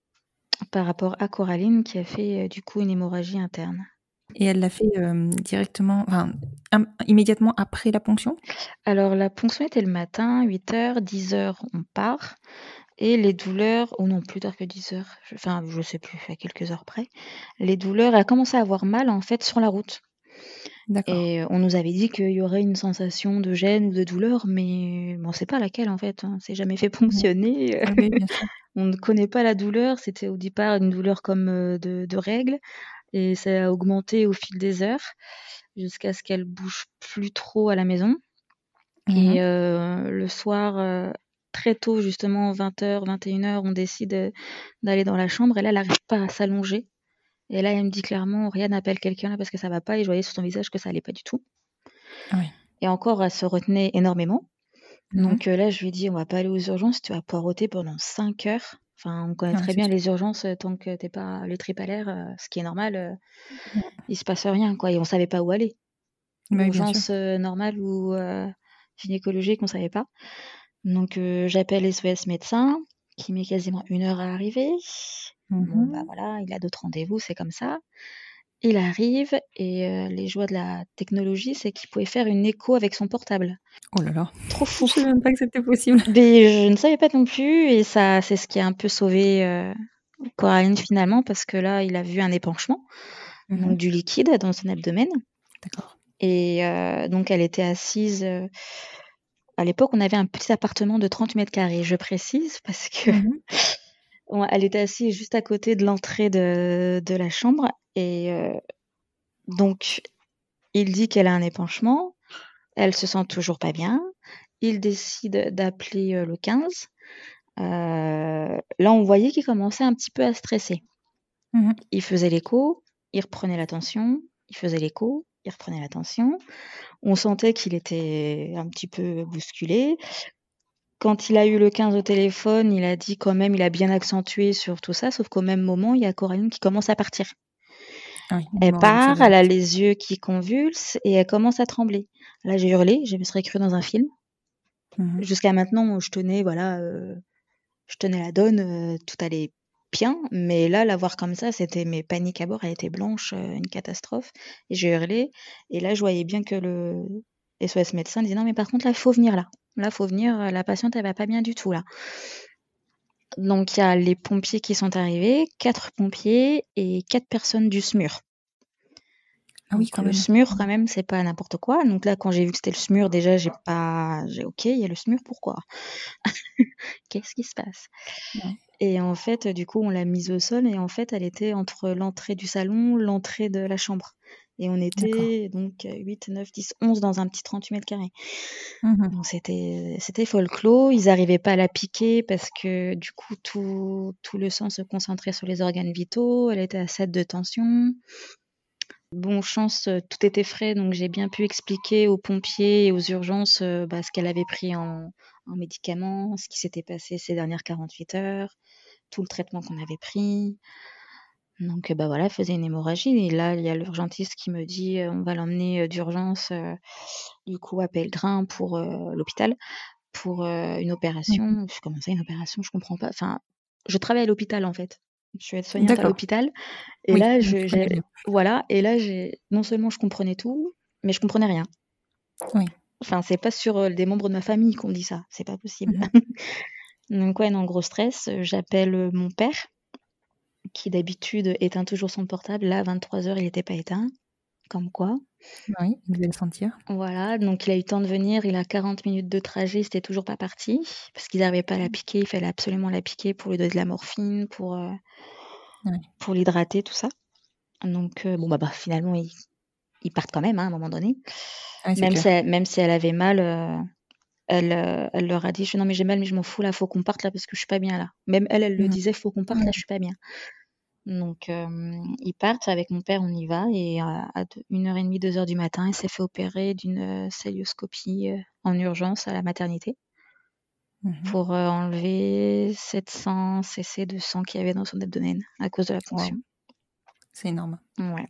E: par rapport à Coraline qui a fait euh, du coup une hémorragie interne.
D: Et elle l'a fait euh, directement, enfin, im- immédiatement après la ponction?
E: Alors la ponction était le matin, huit heures, dix heures on part. Et les douleurs, ou non, plus tard que dix heures, je- enfin je sais plus, à quelques heures près, les douleurs, elle a commencé à avoir mal en fait sur la route.
D: D'accord.
E: Et on nous avait dit qu'il y aurait une sensation de gêne ou de douleur, mais bon, on sait pas laquelle en fait. Hein. C'est jamais fait ponctionner.
D: Oui, oui, bien sûr.
E: On ne connaît pas la douleur. C'était au départ une douleur comme euh, de, de règles, et ça a augmenté au fil des heures jusqu'à ce qu'elle bouge plus trop à la maison.
D: Mhm.
E: Et euh, le soir, euh, très tôt, justement, vingt heures, vingt et une heures, on décide euh, d'aller dans la chambre. Et là, elle n'arrive pas à s'allonger. Et là, elle me dit clairement, Oriane, appelle quelqu'un là parce que ça va pas. Et je voyais sur son visage que ça allait pas du tout.
D: Ah oui.
E: Et encore, elle se retenait énormément.
D: Mhm.
E: Donc euh, là, je lui ai dit, on va pas aller aux urgences, tu vas poireauter pendant cinq heures. Enfin, on connaît
D: Ah,
E: très
D: c'est
E: bien
D: sûr.
E: les urgences, euh, tant que t'es pas les tripes à l'air, euh, ce qui est normal, euh,
D: Mhm.
E: il se passe rien, quoi. Et on savait pas où aller.
D: Oui, bien sûr.
E: L'urgence euh, normale ou euh, gynécologique, on savait pas. Donc euh, j'appelle S O S médecin qui met quasiment une heure à arriver.
D: Mhm.
E: Bon, bah voilà, il a d'autres rendez-vous, c'est comme ça. Il arrive et euh, les joies de la technologie, c'est qu'il pouvait faire une écho avec son portable.
D: Oh là là.
E: Trop
D: Je
E: fou.
D: savais même pas que c'était possible.
E: Mais je ne savais pas non plus, et ça, c'est ce qui a un peu sauvé euh, Coraline finalement, parce que là, il a vu un épanchement,
D: Mhm.
E: donc du liquide dans son abdomen.
D: D'accord.
E: Et euh, donc, elle était assise. euh, À l'époque, on avait un petit appartement de trente mètres carrés, je précise, parce que
D: Mhm.
E: on- elle était assise juste à côté de l'entrée de, de la chambre. Et euh, donc, il dit qu'elle a un épanchement. Elle se sent toujours pas bien. Il décide d'appeler euh, le quinze. Euh, là, on voyait qu'il commençait un petit peu à stresser.
D: Mhm.
E: Il faisait l'écho, il reprenait la tension, il faisait l'écho, il reprenait la tension. On sentait qu'il était un petit peu bousculé. Quand il a eu le quinze au téléphone, il a dit quand même, il a bien accentué sur tout ça, sauf qu'au même moment, il y a Coraline qui commence à partir.
D: Ah oui,
E: Elle
D: l'hémorragie
E: part,
D: s'avère.
E: elle a les yeux qui convulsent et elle commence à trembler. Là, j'ai hurlé, je me serais cru dans un film.
D: Mhm.
E: Jusqu'à maintenant, je tenais, voilà, euh, je tenais la donne, euh, tout allait bien, mais là, la voir comme ça, c'était mes paniques à bord, elle était blanche, euh, une catastrophe. Et j'ai hurlé, et là, je voyais bien que le S O S médecin disait non, mais par contre, là, il faut venir là. Là, il faut venir, la patiente, elle va pas bien du tout là. Donc, il y a les pompiers qui sont arrivés, quatre pompiers et quatre personnes du S M U R.
D: Ah oui,
E: Donc,
D: quand
E: le
D: même.
E: S M U R, quand même, c'est pas n'importe quoi. Donc là, quand j'ai vu que c'était le S M U R, déjà, j'ai pas, j'ai ok, il y a le S M U R, pourquoi? Qu'est-ce qui se passe?
D: Ouais.
E: Et en fait, du coup, on l'a mise au sol et en fait, elle était entre l'entrée du salon, l'entrée de la chambre. Et on était donc huit, neuf, dix, onze dans un petit trente-huit mètres carrés.
D: Mhm.
E: Donc c'était c'était folklore. Ils n'arrivaient pas à la piquer parce que du coup, tout, tout le sang se concentrait sur les organes vitaux. Elle était à sept de tension. Bon, chance, euh, tout était frais, donc j'ai bien pu expliquer aux pompiers et aux urgences euh, bah, ce qu'elle avait pris en, en médicaments, ce qui s'était passé ces dernières quarante-huit heures, tout le traitement qu'on avait pris. Donc, euh, bah voilà, elle faisait une hémorragie. Et là, il y a l'urgentiste qui me dit euh, on va l'emmener euh, d'urgence, euh, du coup, à Pellegrin pour euh, l'hôpital, pour euh, une
D: Mhm.
E: opération. Je comment ça, une opération? Je comprends pas. Enfin, je travaille à l'hôpital en fait. Je suis aide-soignante à
D: D'accord.
E: l'hôpital. Et
D: Oui,
E: là,
D: donc
E: je,
D: tu connais
E: j'ai,
D: bien.
E: voilà. Et là, j'ai, non seulement je comprenais tout, mais je comprenais rien.
D: Oui.
E: Enfin, c'est pas sur euh, des membres de ma famille qu'on dit ça. C'est pas possible.
D: Mhm.
E: Donc, ouais, non, gros stress. Euh, J'appelle euh, mon père, qui d'habitude éteint toujours son portable. Là, à vingt-trois heures, il n'était pas éteint. Comme quoi.
D: Oui, il devait le sentir.
E: Voilà, donc il a eu le temps de venir. Il a quarante minutes de trajet, c'était toujours pas parti. Parce qu'ils n'arrivaient pas à la piquer. Il fallait absolument la piquer pour lui donner de la morphine, pour, euh,
D: Ouais.
E: pour l'hydrater, tout ça. Donc, euh, bon, bah, bah finalement, ils, ils partent quand même, hein, à un moment donné.
D: Ouais, c'est
E: Même si,
D: clair.
E: elle, même si elle avait mal, euh, elle, euh, elle leur a dit je- non, mais j'ai mal, mais je m'en fous, là, faut qu'on parte là parce que je suis pas bien là. Même elle, elle le
D: Mhm.
E: disait faut qu'on parte
D: Ouais.
E: là, je suis pas bien. Donc, euh, ils partent avec mon père, on y va. Et euh, à deux- une heure et demie, deux heures du matin, il s'est fait opérer d'une euh, célioscopie euh, en urgence à la maternité
D: Mhm.
E: pour euh, enlever sept cents cc de sang qu'il y avait dans son abdomen à cause de la ponction.
D: Wow. C'est énorme.
E: Ouais.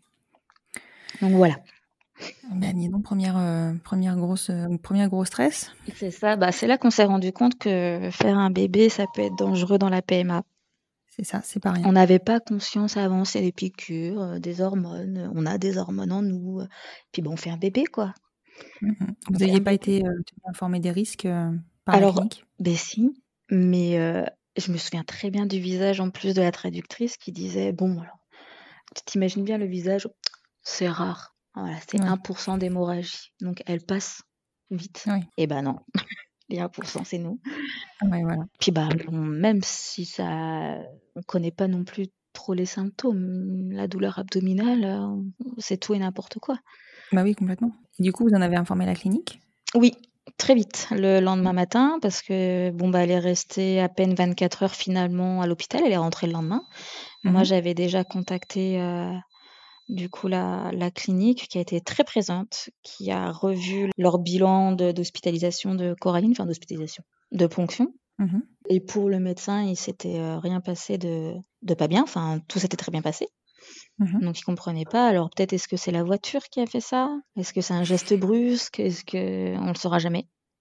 E: Donc voilà.
D: Ben, dis donc, première, euh, première, grosse, euh, première gros stress.
E: C'est ça, bah, c'est là qu'on s'est rendu compte que faire un bébé, ça peut être dangereux dans la P M A.
D: C'est ça, c'est pas rien.
E: On n'avait pas conscience avant, c'est des piqûres, euh, des hormones, on a des hormones en nous, euh, puis bon, on fait un bébé, quoi.
D: Mhm.
E: On
D: Vous
E: fait un
D: n'aviez pas
E: bébé.
D: été euh, tenu informé des risques euh, par la
E: Alors,
D: clinique?
E: ben si, mais euh, je me souviens très bien du visage en plus de la traductrice qui disait bon, alors, tu t'imagines bien le visage, c'est rare. Voilà, c'est
D: Oui.
E: un pour cent d'hémorragie. Donc elle passe vite.
D: Oui.
E: Et ben non, les un pour cent c'est nous.
D: Ouais, voilà.
E: Puis bah bon, même si ça, on connaît pas non plus trop les symptômes, la douleur abdominale, euh, c'est tout et n'importe quoi.
D: Bah oui, complètement. Et du coup, vous en avez informé la clinique?
E: Oui, très vite, le lendemain matin, parce que bon bah elle est restée à peine vingt-quatre heures finalement à l'hôpital, elle est rentrée le lendemain. Moi,
D: Mhm.
E: j'avais déjà contacté euh, du coup la, la clinique qui a été très présente, qui a revu leur bilan de- d'hospitalisation de Coraline, enfin d'hospitalisation, de ponction.
D: Mhm.
E: Et pour le médecin, il s'était euh, rien passé de, de pas bien, enfin tout s'était très bien passé.
D: Mhm.
E: Donc il comprenait pas. Alors peut-être est-ce que c'est la voiture qui a fait ça? Est-ce que c'est un geste brusque? Est-ce que on le saura jamais?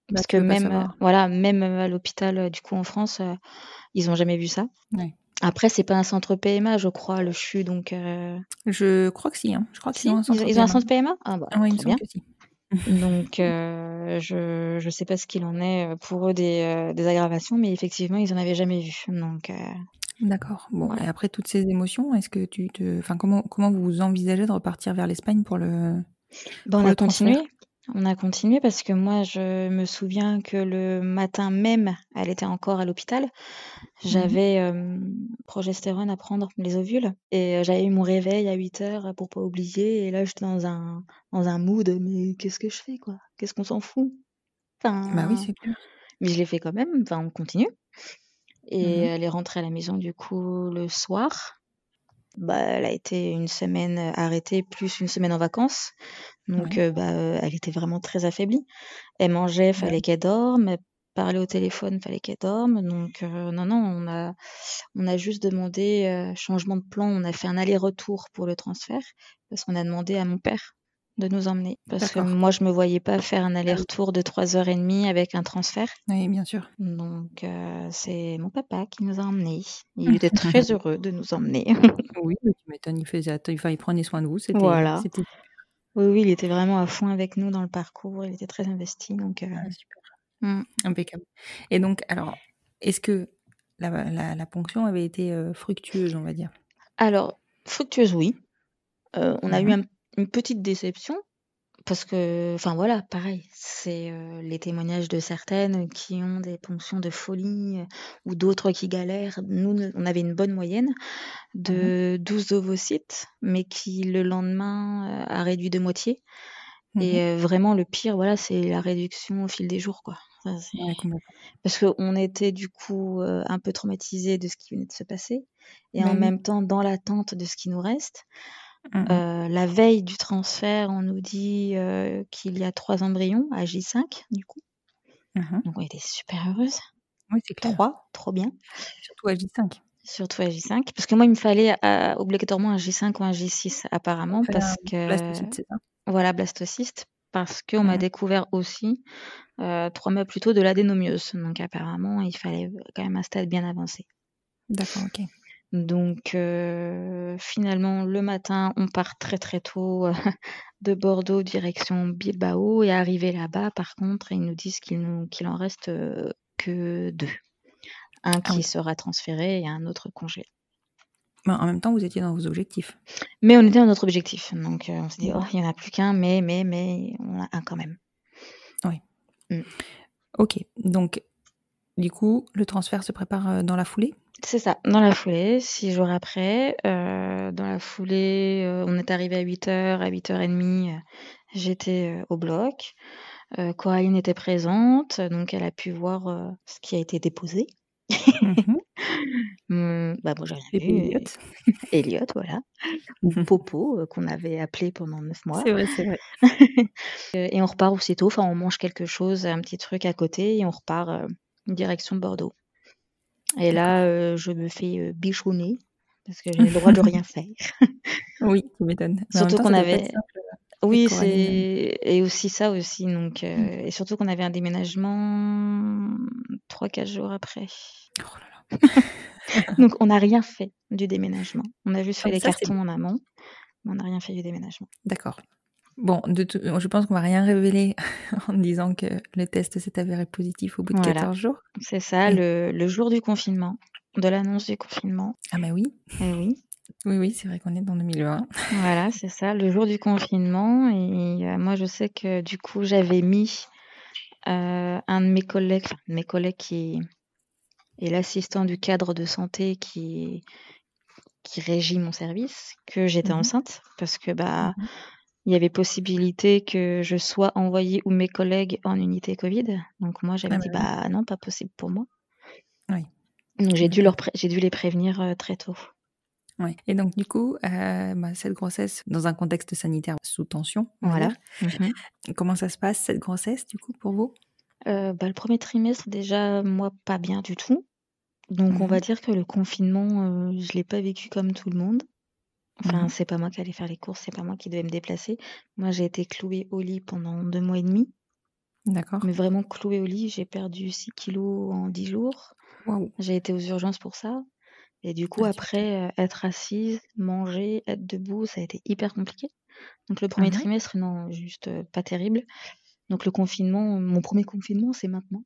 D: Bah,
E: Parce
D: tu
E: que
D: veux pas
E: même, euh,
D: savoir.
E: voilà, même euh, à l'hôpital, euh, du coup, en France, euh, ils n'ont jamais vu ça.
D: Ouais.
E: Après, c'est pas un centre P M A, je crois, le C H U, donc... euh,
D: Je crois que si, hein. Je crois qu'ils ont
E: Si,
D: un
E: ils,
D: centre
E: ils ont un
D: P M A.
E: centre P M A? Ah bah,
D: Ah ouais, il me
E: très
D: semble
E: bien.
D: que si.
E: Donc, euh, je je sais pas ce qu'il en est euh, pour eux des, euh, des aggravations, mais effectivement, ils en avaient jamais vu. Donc, euh,
D: D'accord. Bon,
E: voilà.
D: et après toutes ces émotions, est-ce que tu te, enfin comment comment vous envisagez de repartir vers l'Espagne pour le
E: Ben, on
D: pour
E: a
D: le transfert?
E: continué. On a continué parce que moi, je me souviens que le matin même, elle était encore à l'hôpital.
D: Mhm.
E: J'avais euh, progestérone à prendre, les ovules, et euh, j'avais eu mon réveil à huit heures pour pas oublier. Et là, j'étais dans un dans un mood, mais qu'est-ce que je fais, quoi? Qu'est-ce qu'on s'en fout?
D: Bah oui,
E: Enfin,
D: c'est clair.
E: mais je l'ai fait quand même. Enfin, on continue. Et
D: Mhm.
E: elle est rentrée à la maison du coup le soir. Bah, elle a été une semaine euh, arrêtée plus une semaine en vacances. Donc,
D: Ouais.
E: euh, bah, euh, elle était vraiment très affaiblie. Elle mangeait,
D: Bah
E: fallait
D: oui.
E: qu'elle dorme. Elle parlait au téléphone, fallait qu'elle dorme. Donc, euh, non, non, on a, on a juste demandé euh, changement de plan. On a fait un aller-retour pour le transfert parce qu'on a demandé à mon père de nous emmener. Parce que
D: D'accord.
E: moi, je me voyais pas faire un
D: Ah oui.
E: aller-retour de trois heures et demie avec un transfert.
D: Oui, bien sûr.
E: Donc, euh, c'est mon papa qui nous a emmenés. Il était très heureux de nous emmener.
D: Oui, mais tu m'étonnes, il faisait, att- enfin, il prenait soin de vous, c'était,
E: Voilà.
D: c'était
E: Oui, oui, il était vraiment à fond avec nous dans le parcours. Il était très investi. Donc, euh,
D: ah, super,
E: mm.
D: impeccable. Et donc, alors, est-ce que la, la, la ponction avait été euh, fructueuse, on va dire?
E: Alors, fructueuse, oui. Euh, on a eu
D: Mhm.
E: un- une petite déception parce que, enfin voilà, pareil, c'est euh, les témoignages de certaines qui ont des ponctions de folie euh, ou d'autres qui galèrent. Nous, ne- on avait une bonne moyenne
D: Mhm.
E: de douze ovocytes, mais qui le lendemain euh, a réduit de moitié.
D: Mhm.
E: Et euh, vraiment, le pire, voilà, c'est la réduction au fil des jours, quoi. Ça, c'est-
D: Ouais, complètement.
E: Parce qu'on était du coup euh, un peu traumatisés de ce qui venait de se passer et
D: Bah
E: en
D: oui.
E: même temps dans l'attente de ce qui nous reste.
D: Mhm.
E: Euh, la veille du transfert, on nous dit euh, qu'il y a trois embryons à J cinq, du coup.
D: Mhm.
E: Donc on était super heureuses.
D: Oui, c'est clair.
E: Trois, trop bien.
D: Surtout à J cinq.
E: Surtout à J cinq. Parce que moi, il me fallait euh, obligatoirement un J cinq ou un J six, apparemment,
D: Faire un
E: parce que.
D: blastocyte, c'est ça?
E: Voilà, blastocyste. Parce qu'on m'a
D: Mhm.
E: découvert aussi, euh, trois mois plus tôt, de l'adénomiose. Donc apparemment, il fallait quand même un stade bien avancé.
D: D'accord, ok.
E: Donc euh, finalement, le matin, on part très très tôt euh, de Bordeaux direction Bilbao et arrivé là-bas, par contre, ils nous disent qu'il nous, qu'il en reste euh, que deux. Un
D: Ah
E: qui
D: oui.
E: sera transféré et un autre congelé.
D: Mais en même temps, vous étiez dans vos objectifs.
E: Mais on était dans notre objectif. Donc euh, on s'est dit,
D: Bon.
E: oh, il n'y en a plus qu'un, mais, mais, mais, on a un quand même.
D: Oui.
E: Mm.
D: Ok. Donc, du coup, le transfert se prépare euh, dans la foulée?
E: C'est ça, dans la foulée, six jours après. Euh, dans la foulée, euh, on est arrivé à huit heures, à huit heures trente, euh, j'étais euh, au bloc. Euh, Coraline était présente, donc elle a pu voir euh, ce qui a été déposé.
D: Mhm.
E: Hum, bah moi j'ai rien
D: Bébé
E: vu.
D: Elliot.
E: et- Elliot, voilà. Ou Popo, euh, qu'on avait appelé pendant neuf mois.
D: C'est vrai, c'est vrai.
E: Euh, et on repart aussitôt, enfin on mange quelque chose, un petit truc à côté, et on repart euh, direction Bordeaux. Et là,
D: D'accord.
E: euh, je me fais euh, bichonner, parce que j'ai le droit de rien faire.
D: Oui, tu m'étonnes. Mais en même
E: Surtout
D: temps, ça
E: qu'on
D: doit pas être
E: avait...
D: simple avec
E: Oui,
D: Coraline.
E: c'est... Et aussi ça aussi, donc... euh,
D: Mm.
E: Et surtout qu'on avait un déménagement trois quatre jours après.
D: Oh là là.
E: Donc, on n'a rien fait du déménagement. On a juste
D: Ah,
E: fait
D: mais
E: les
D: ça, c'est
E: cartons
D: bien.
E: en amont, mais on n'a rien fait du déménagement.
D: D'accord. Bon, de tout- je pense qu'on va rien révéler en disant que le test s'est avéré positif au bout de
E: Voilà,
D: quatorze jours.
E: c'est ça,
D: Et-
E: le, le jour du confinement, de l'annonce du confinement.
D: Ah bah oui.
E: Eh oui,
D: Oui, oui, c'est vrai qu'on est dans deux mille vingt.
E: voilà, c'est ça, le jour du confinement. Et euh, moi, je sais que du coup, j'avais mis euh, un de mes collègues, enfin, mes collègues qui est l'assistant du cadre de santé qui, qui régit mon service, que j'étais
D: Mhm.
E: enceinte, parce que bah
D: Mhm.
E: il y avait possibilité que je sois envoyée ou mes collègues en unité Covid. Donc moi, j'avais
D: Ah
E: dit,
D: bah oui.
E: bah non, pas possible pour moi.
D: Oui.
E: Donc j'ai
D: Tu
E: dû, leur
D: m'étonnes.
E: pré- j'ai dû les prévenir euh, très tôt.
D: Ouais. Et donc, du coup, euh, bah, cette grossesse, dans un contexte sanitaire sous tension, on va
E: Voilà.
D: dire,
E: Mhm.
D: comment ça se passe, cette grossesse, du coup, pour vous?
E: Euh, bah, le premier trimestre, déjà, moi, pas bien du tout. Donc on
D: Mhm.
E: va dire que le confinement, euh, je l'ai pas vécu comme tout le monde. Enfin,
D: Mhm.
E: c'est pas moi qui allais faire les courses, c'est pas moi qui devais me déplacer. Moi, j'ai été clouée au lit pendant deux mois et demi.
D: D'accord.
E: mais vraiment clouée au lit. J'ai perdu six kilos en dix jours.
D: Waouh.
E: J'ai été aux urgences pour ça. Et du coup,
D: Ah, tu m'étonnes.
E: après, euh, être assise, manger, être debout, ça a été hyper compliqué. Donc le premier
D: Mhm.
E: trimestre, non, juste euh, pas terrible. Donc le confinement, mon premier confinement, c'est maintenant.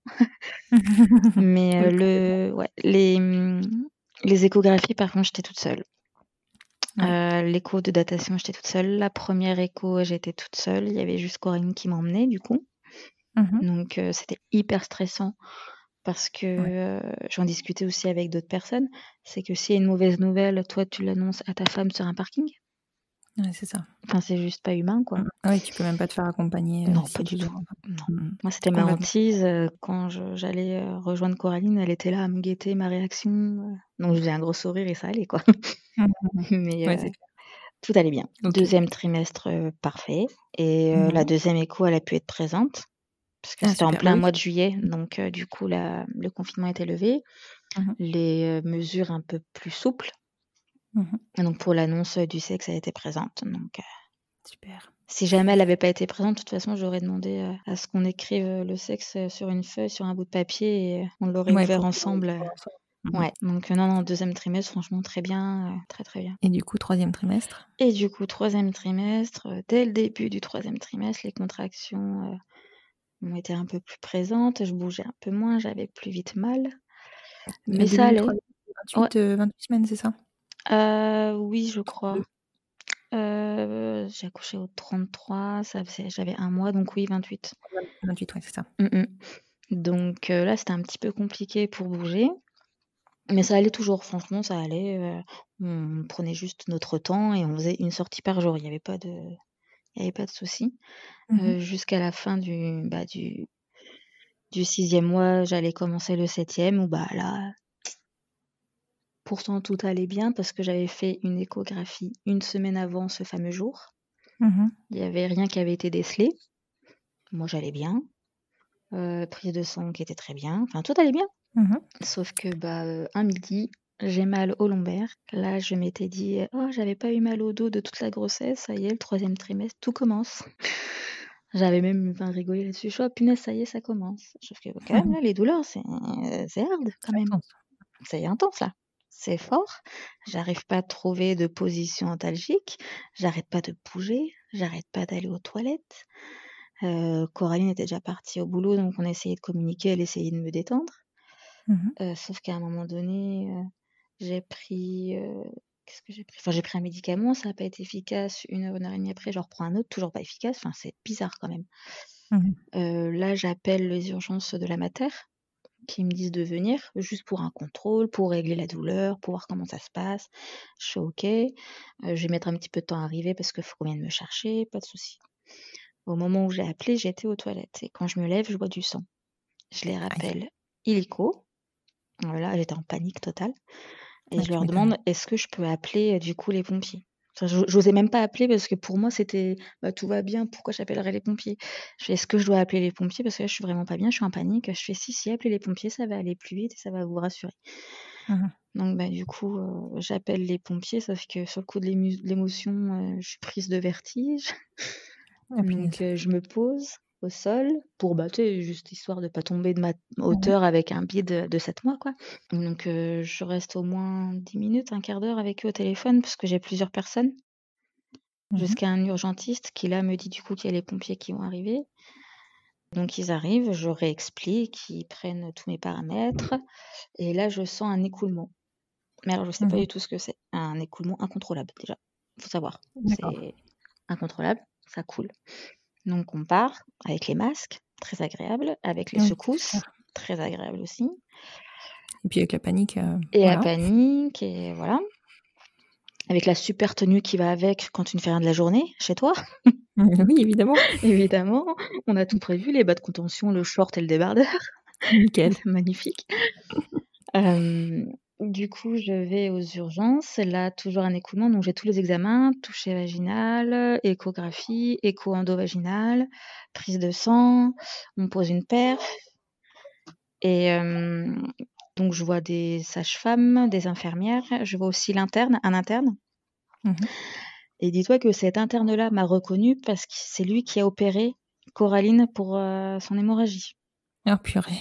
E: Mais euh,
D: Oui, complètement.
E: le, ouais, les, hum, les échographies, par contre, j'étais toute seule.
D: Ouais.
E: Euh, l'écho de datation, j'étais toute seule. La première écho, j'étais toute seule. Il y avait juste Corinne qui m'emmenait, du coup.
D: Mhm.
E: Donc euh, c'était hyper stressant parce que
D: Ouais.
E: euh, j'en discutais aussi avec d'autres personnes. C'est que s'il y a une mauvaise nouvelle, toi, tu l'annonces à ta femme sur un parking.
D: Ouais, c'est ça.
E: Enfin, c'est juste pas humain, quoi.
D: Mm. Oui, tu peux même pas te faire accompagner euh,
E: Non,
D: si
E: pas du tout.
D: besoin.
E: Non.
D: Mm.
E: Moi, c'était ma
D: Complètement.
E: hantise. euh, Quand je- j'allais euh, rejoindre Coraline, elle était là à me guetter ma réaction. euh. Donc, je faisais un gros sourire et ça allait, quoi.
D: Mhm.
E: Mais
D: Ouais,
E: euh,
D: c'est clair.
E: tout allait bien.
D: Ok.
E: Deuxième trimestre, euh, parfait. Et euh, la
D: Mhm.
E: deuxième écho, elle a pu être présente parce que
D: Ah,
E: c'était en
D: super. Bah
E: plein
D: oui.
E: mois de juillet. Donc, euh, du coup, la- le confinement était levé.
D: Mhm.
E: Les euh, mesures un peu plus souples.
D: Mhm.
E: Et donc, pour l'annonce du sexe, elle était présente. Donc, euh,
D: Super.
E: si jamais elle n'avait pas été présente, de toute façon, j'aurais demandé euh, à ce qu'on écrive euh, le sexe euh, sur une feuille, sur un bout de papier, et euh, on l'aurait
D: Ouais,
E: ouvert
D: pour que
E: ensemble.
D: pour
E: euh.
D: ensemble. Mhm.
E: Ouais, donc euh, non, non, deuxième trimestre, franchement, très bien, euh, très très bien.
D: Et du coup, troisième trimestre.
E: Et du coup, troisième trimestre, euh, dès le début du troisième trimestre, les contractions euh, ont été un peu plus présentes, je bougeais un peu moins, j'avais plus vite mal, mais
D: Le
E: ça
D: début du
E: allait.
D: troisième,
E: Ouais,
D: vingt-huit, euh, vingt-huit semaines, c'est ça?
E: euh, oui, je crois.
D: trente-deux.
E: Euh, j'ai accouché au trente-trois, ça faisait, j'avais un mois, donc oui, vingt-huit.
D: vingt-huit, ouais, c'est ça.
E: Mm, mm. Donc euh, là, c'était un petit peu compliqué pour bouger. Mais ça allait toujours, franchement, ça allait. euh, on prenait juste notre temps et on faisait une sortie par jour. Il n'y avait pas de, il y avait pas de souci.
D: Mhm.
E: Euh, jusqu'à la fin du, bah, du, du sixième mois, j'allais commencer le septième où bah là, pourtant tout allait bien parce que j'avais fait une échographie une semaine avant ce fameux jour.
D: Mhm.
E: Il n'y avait rien qui avait été décelé. Moi, j'allais bien. Euh, prise de sang qui était très bien. Enfin, tout allait bien.
D: Mhm.
E: Sauf que bah euh, un midi, j'ai mal au lombaire. Là, je m'étais dit, oh, j'avais pas eu mal au dos de toute la grossesse. Ça y est, le troisième trimestre, tout commence. J'avais même enfin, rigolé là-dessus. Je suis, oh, punaise, ça y est, ça commence. Sauf que quand même, là, les douleurs, c'est euh, c'est hard quand
D: C'est
E: même.
D: intense.
E: C'est intense là. C'est fort. J'arrive pas à trouver de position antalgique. J'arrête pas de bouger. J'arrête pas d'aller aux toilettes. Euh, Coraline était déjà partie au boulot, donc on essayait de communiquer. Elle essayait de me détendre.
D: Mhm.
E: Euh, sauf qu'à un moment donné, euh, j'ai pris. euh, Qu'est-ce que j'ai pris Enfin, j'ai pris un médicament, ça n'a pas été efficace. Une heure, une heure et demie après, je reprends un autre, toujours pas efficace. Enfin, c'est bizarre quand même.
D: Mhm.
E: Euh, là, j'appelle les urgences de la mater qui me disent de venir juste pour un contrôle, pour régler la douleur, pour voir comment ça se passe. Je suis OK. Euh, je vais mettre un petit peu de temps à arriver parce qu'il faut qu'on vienne me chercher, pas de souci. Au moment où j'ai appelé, j'étais aux toilettes. Et quand je me lève, je vois du sang. Je les
D: Aïe.
E: rappelle illico. Voilà, j'étais en panique totale. Et
D: Ah,
E: je
D: tu
E: leur
D: m'étonnes.
E: demande, est-ce que je peux appeler euh, du coup les pompiers? Enfin, j'o- j'osais même pas appeler parce que pour moi c'était bah, tout va bien, pourquoi j'appellerais les pompiers? Je fais, est-ce que je dois appeler les pompiers? Parce que là je suis vraiment pas bien, je suis en panique. Je fais si, si, appelez les pompiers, ça va aller plus vite et ça va vous rassurer.
D: Mhm.
E: Donc bah du coup euh, j'appelle les pompiers, sauf que sur le coup de l'ému- l'émotion, euh, je suis prise de vertige.
D: Ah,
E: Donc
D: punaise.
E: euh, je me pose au sol pour bah, tu sais, juste histoire de pas tomber de ma
D: Mhm.
E: hauteur avec un bide de, de sept mois quoi. Donc euh, je reste au moins dix minutes, un quart d'heure avec eux au téléphone parce que j'ai plusieurs personnes,
D: Mhm.
E: jusqu'à un urgentiste qui là me dit du coup qu'il y a les pompiers qui vont arriver. Donc ils arrivent, je réexplique, ils prennent tous mes paramètres et là je sens un écoulement. Mais alors je sais pas
D: Mhm.
E: du tout ce que c'est. Un écoulement incontrôlable déjà, faut savoir.
D: D'accord.
E: C'est incontrôlable, ça coule. Donc on part avec les masques, très agréable, avec les
D: Oui, c'est
E: secousses,
D: clair.
E: très agréable aussi,
D: Et puis avec la panique, euh,
E: et la
D: voilà.
E: panique, et voilà. Avec la super tenue qui va avec quand tu ne fais rien de la journée, chez toi,
D: Oui, évidemment.
E: évidemment. On a tout prévu, les bas de contention, le short et le débardeur.
D: Nickel.
E: Magnifique. Euh, du coup, je vais aux urgences. Là, toujours un écoulement. Donc, j'ai tous les examens, toucher vaginal, échographie, écho endovaginal, prise de sang. On me pose une perf. Et euh, donc, je vois des sages-femmes, des infirmières. Je vois aussi l'interne, un interne.
D: Mhm.
E: Et dis-toi que cet interne-là m'a reconnue parce que c'est lui qui a opéré Coraline pour euh, son hémorragie.
D: Oh purée.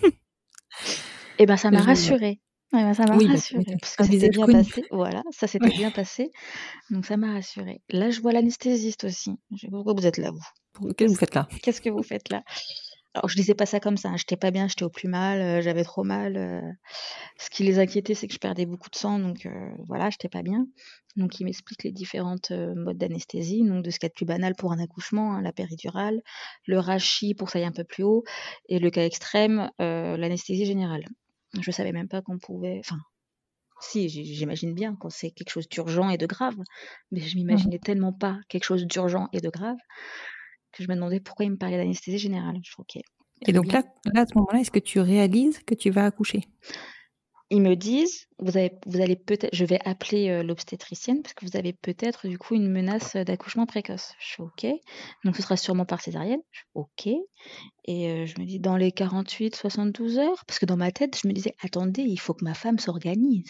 E: Et ben ça m'a
D: Je-
E: rassurée. Ouais, ben, ça m'a
D: Oui, bah, tu
E: rassurée
D: m'étonnes.
E: parce que
D: Un
E: c'était
D: visage
E: bien
D: connu.
E: passé. Voilà, ça s'était bien passé. Donc ça m'a rassurée. Là, je vois l'anesthésiste aussi. Je sais pas pourquoi vous êtes là, vous.
D: Pour- Qu'est-ce que vous faites là?
E: Qu'est-ce que vous faites là? Alors, je disais pas ça comme ça, hein. J'étais pas bien, j'étais au plus mal, euh, j'avais trop mal. euh. Ce qui les inquiétait, c'est que je perdais beaucoup de sang, donc euh, voilà, j'étais pas bien. Donc, ils m'expliquent les différentes euh, modes d'anesthésie, donc de ce qu'il y a de plus banal pour un accouchement, hein, la péridurale, le rachis pour que ça aille un peu plus haut, et le cas extrême, euh, l'anesthésie générale. Je savais même pas qu'on pouvait. Enfin, si, j- j'imagine bien quand c'est quelque chose d'urgent et de grave, mais je m'imaginais tellement pas quelque chose d'urgent et de grave que je me demandais pourquoi ils me parlaient d'anesthésie générale. Je fais ok.
D: Et donc là, là, à ce moment-là, est-ce que tu réalises que tu vas accoucher?
E: Ils me disent, vous avez, vous allez peut-être, je vais appeler euh, l'obstétricienne parce que vous avez peut-être du coup une menace euh, d'accouchement précoce. Je suis ok. Donc ce sera sûrement par césarienne. Je suis ok. Et euh, je me dis dans les quarante-huit soixante-douze heures, parce que dans ma tête, je me disais, attendez, il faut que ma femme s'organise.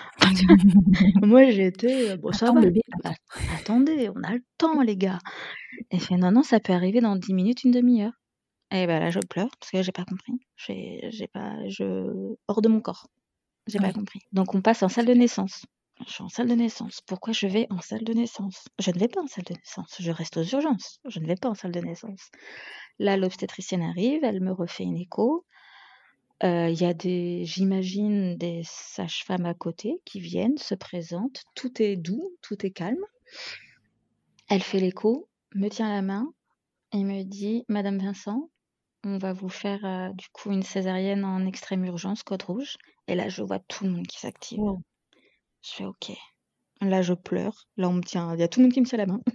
E: Moi j'étais, euh, bon ça
D: Attends,
E: va.
D: bébé,
E: Bah, attendez, on a le temps les gars. Et je fais non, non, ça peut arriver dans dix minutes, une demi-heure. Et ben là je pleure parce que j'ai pas compris. J'ai, j'ai pas, je, hors de mon corps. J'ai
D: Oui.
E: pas compris. Donc on passe en salle de naissance. Je suis en salle de naissance. Pourquoi je vais en salle de naissance? Je ne vais pas en salle de naissance. Je reste aux urgences. Je ne vais pas en salle de naissance. Là, l'obstétricienne arrive, elle me refait une écho. Euh, Il y a des, j'imagine, des sages-femmes à côté qui viennent, se présentent. Tout est doux, tout est calme. Elle fait l'écho, me tient la main et me dit, Madame Vincent, on va vous faire euh, du coup une césarienne en extrême urgence, code rouge. Et là, je vois tout le monde qui s'active.
D: Wow.
E: Je fais ok. Là, je pleure. Là, on me tient. Il y a tout le monde qui me tient la main.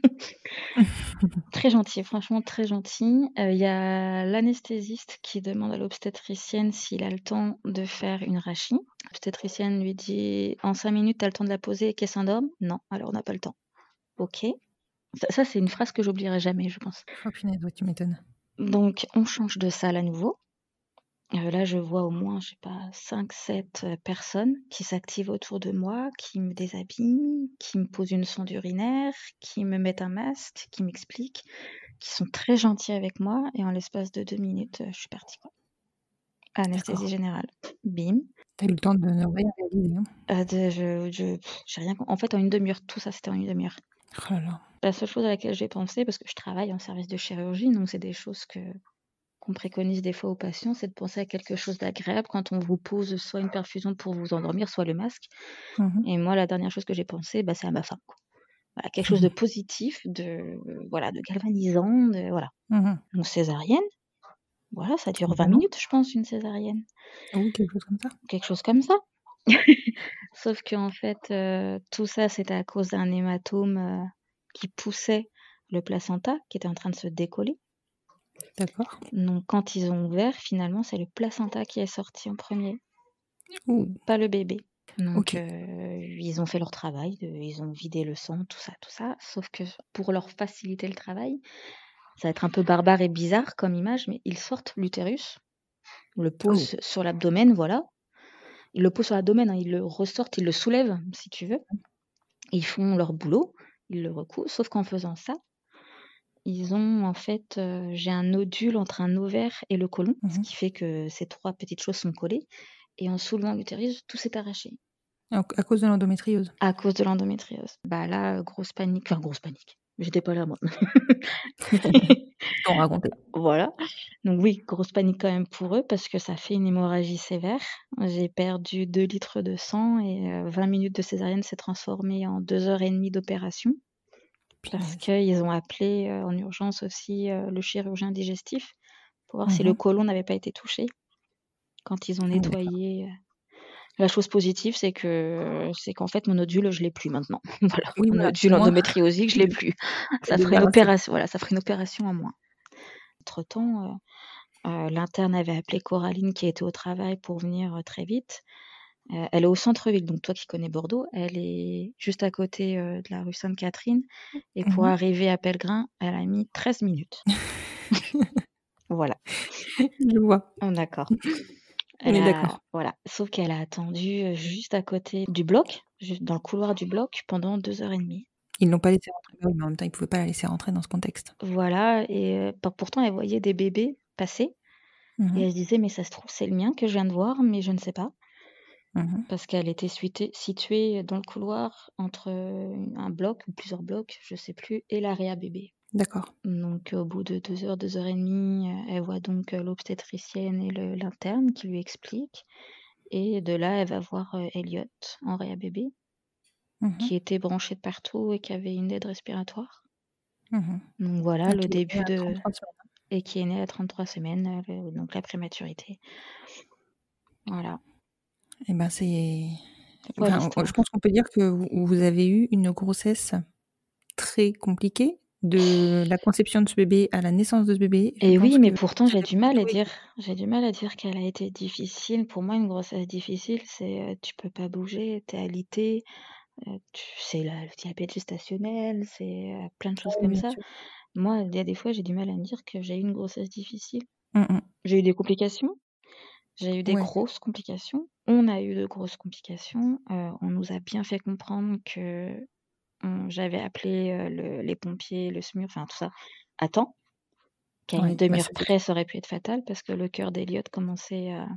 E: Très gentil, franchement très gentil. Euh, Il y a l'anesthésiste qui demande à l'obstétricienne s'il a le temps de faire une rachis. L'obstétricienne lui dit en cinq minutes, tu as le temps de la poser et qu'elle s'endorme? Non, alors on n'a pas le temps. Ok. Ça, ça, c'est une phrase que j'oublierai jamais, je pense.
D: Oh punaise, ouais, tu m'étonnes.
E: Donc, on change de salle à nouveau. Euh, là, je vois au moins, je sais pas, cinq sept euh, personnes qui s'activent autour de moi, qui me déshabillent, qui me posent une sonde urinaire, qui me mettent un masque, qui m'expliquent, qui sont très gentils avec moi. Et en l'espace de deux minutes, euh, je suis partie, quoi. Anesthésie
D: D'accord.
E: générale. Bim.
D: T'as eu le temps de ne rien réaliser. Hein.
E: Euh, de- je, je, pff, j'ai rien. com- En fait, en une demi-heure, tout ça, c'était en une demi-heure.
D: Oh là là.
E: La seule chose à laquelle j'ai pensé, parce que je travaille en service de chirurgie, donc c'est des choses que qu'on préconise des fois aux patients, c'est de penser à quelque chose d'agréable quand on vous pose soit une perfusion pour vous endormir, soit le masque.
D: Mhm.
E: Et moi, la dernière chose que j'ai pensé, bah, c'est à ma femme, quoi. Voilà, quelque chose de positif, de euh, voilà, de galvanisant, de voilà.
D: Mhm.
E: Donc césarienne, voilà, ça dure vingt
D: Évidemment.
E: minutes, je pense, une césarienne,
D: Oui, quelque chose comme ça.
E: quelque chose comme ça. Sauf que en fait, euh, tout ça, c'était à cause d'un hématome euh, qui poussait le placenta, qui était en train de se décoller.
D: D'accord.
E: Donc quand ils ont ouvert, finalement, c'est le placenta qui est sorti en premier,
D: Ouh.
E: pas le bébé. Donc
D: Ok.
E: euh, ils ont fait leur travail, de- ils ont vidé le sang, tout ça, tout ça. Sauf que pour leur faciliter le travail, ça va être un peu barbare et bizarre comme image, mais ils sortent l'utérus, le posent sur l'abdomen, voilà. Ils le posent sur l'abdomen, hein, ils le ressortent, ils le soulèvent, si tu veux. Ils font leur boulot, ils le recousent. Sauf qu'en faisant ça, ils ont en fait, euh, j'ai un nodule entre un ovaire et le côlon, ce
D: Mhm.
E: qui fait que ces trois petites choses sont collées. Et en soulevant l'utérus, tout s'est arraché
D: À à cause de l'endométriose.
E: à cause de l'endométriose. Bah là, euh, grosse panique, enfin grosse panique. J'étais pas là moi.
D: T'en raconter.
E: Voilà. Donc oui, grosse panique quand même pour eux parce que ça fait une hémorragie sévère. J'ai perdu deux litres de sang et euh, vingt minutes de césarienne s'est transformé en deux heures et demie d'opération parce
D: Punaise.
E: qu'ils ont appelé euh, en urgence aussi euh, le chirurgien digestif pour voir si le
D: Mhm.
E: côlon n'avait pas été touché. Quand ils ont
D: Ah, d'accord.
E: nettoyé, euh, la chose positive, c'est que c'est qu'en fait mon nodule, je l'ai plus maintenant. Voilà,
D: Oui,
E: mon
D: voilà.
E: nodule
D: Au moins,
E: endométriosique, je l'ai plus.
D: t'es
E: Ça ferait une
D: débarrassée.
E: opération, voilà, ça ferait une opération en moins. Entre-temps, euh, euh, l'interne avait appelé Coraline qui était au travail pour venir euh, très vite. Euh, elle est au centre-ville, donc toi qui connais Bordeaux, elle est juste à côté euh, de la rue Sainte-Catherine. Et pour
D: Mhm.
E: arriver à Pellegrin, elle a mis treize minutes. Voilà.
D: Je vois.
E: Oh, d'accord.
D: On
E: Elle
D: est
E: a,
D: d'accord.
E: voilà. Sauf qu'elle a attendu euh, juste à côté du bloc, juste dans le couloir du bloc, pendant deux heures et demie.
D: Ils l'ont pas laissée rentrer. Bah oui, mais en même temps, ils pouvaient pas la laisser rentrer dans ce contexte.
E: Voilà, et euh, pour- pourtant, elle voyait des bébés passer et
D: Mhm,
E: elle se disait, mais ça se trouve, c'est le mien que je viens de voir, mais je ne sais pas.
D: mhm.
E: Parce qu'elle était suité- située dans le couloir entre euh, un bloc ou plusieurs blocs, je sais plus, et l'area bébé.
D: D'accord.
E: Donc, au bout de deux heures, deux heures et demie, euh, elle voit donc euh, l'obstétricienne et le- l'interne qui lui expliquent. Et de là, elle va voir euh, Elliot en réa bébé,
D: Mhm,
E: qui était branché de partout et qui avait une aide respiratoire.
D: mhm.
E: Donc voilà,
D: Et
E: le
D: qui est née
E: début
D: à
E: de...
D: trente-trois semaines.
E: Et qui est né à trente-trois semaines, euh, le- donc la prématurité. Voilà,
D: Eh ben, c'est.
E: voilà
D: Enfin, je
E: l'histoire.
D: pense qu'on peut dire que vous vous avez eu une grossesse très compliquée, de la conception de ce bébé à la naissance de ce bébé. Je
E: Et oui,
D: pense
E: mais
D: que
E: pourtant,
D: vous
E: j'ai
D: avez
E: du mal à
D: plutôt été.
E: dire, j'ai du mal à dire qu'elle a été difficile. Pour moi, une grossesse difficile, c'est euh, tu peux pas bouger, t'es alité, euh, tu, c'est la- le diabète gestationnel, c'est euh, plein de choses
D: Oui,
E: comme
D: bien
E: ça.
D: sûr.
E: Moi, il y a des fois, j'ai du mal à me dire que j'ai eu une grossesse difficile.
D: Mm, mm.
E: J'ai eu des complications, j'ai eu des
D: Ouais.
E: grosses complications. On a eu de grosses complications. Euh, on nous a bien fait comprendre que on- j'avais appelé euh, le- les pompiers, le S M U R, enfin tout ça, à temps. Qu'à une
D: Ouais, bah
E: demi-heure
D: ça c'est
E: près, ça aurait pu être fatal parce que le cœur d'Eliott commençait à,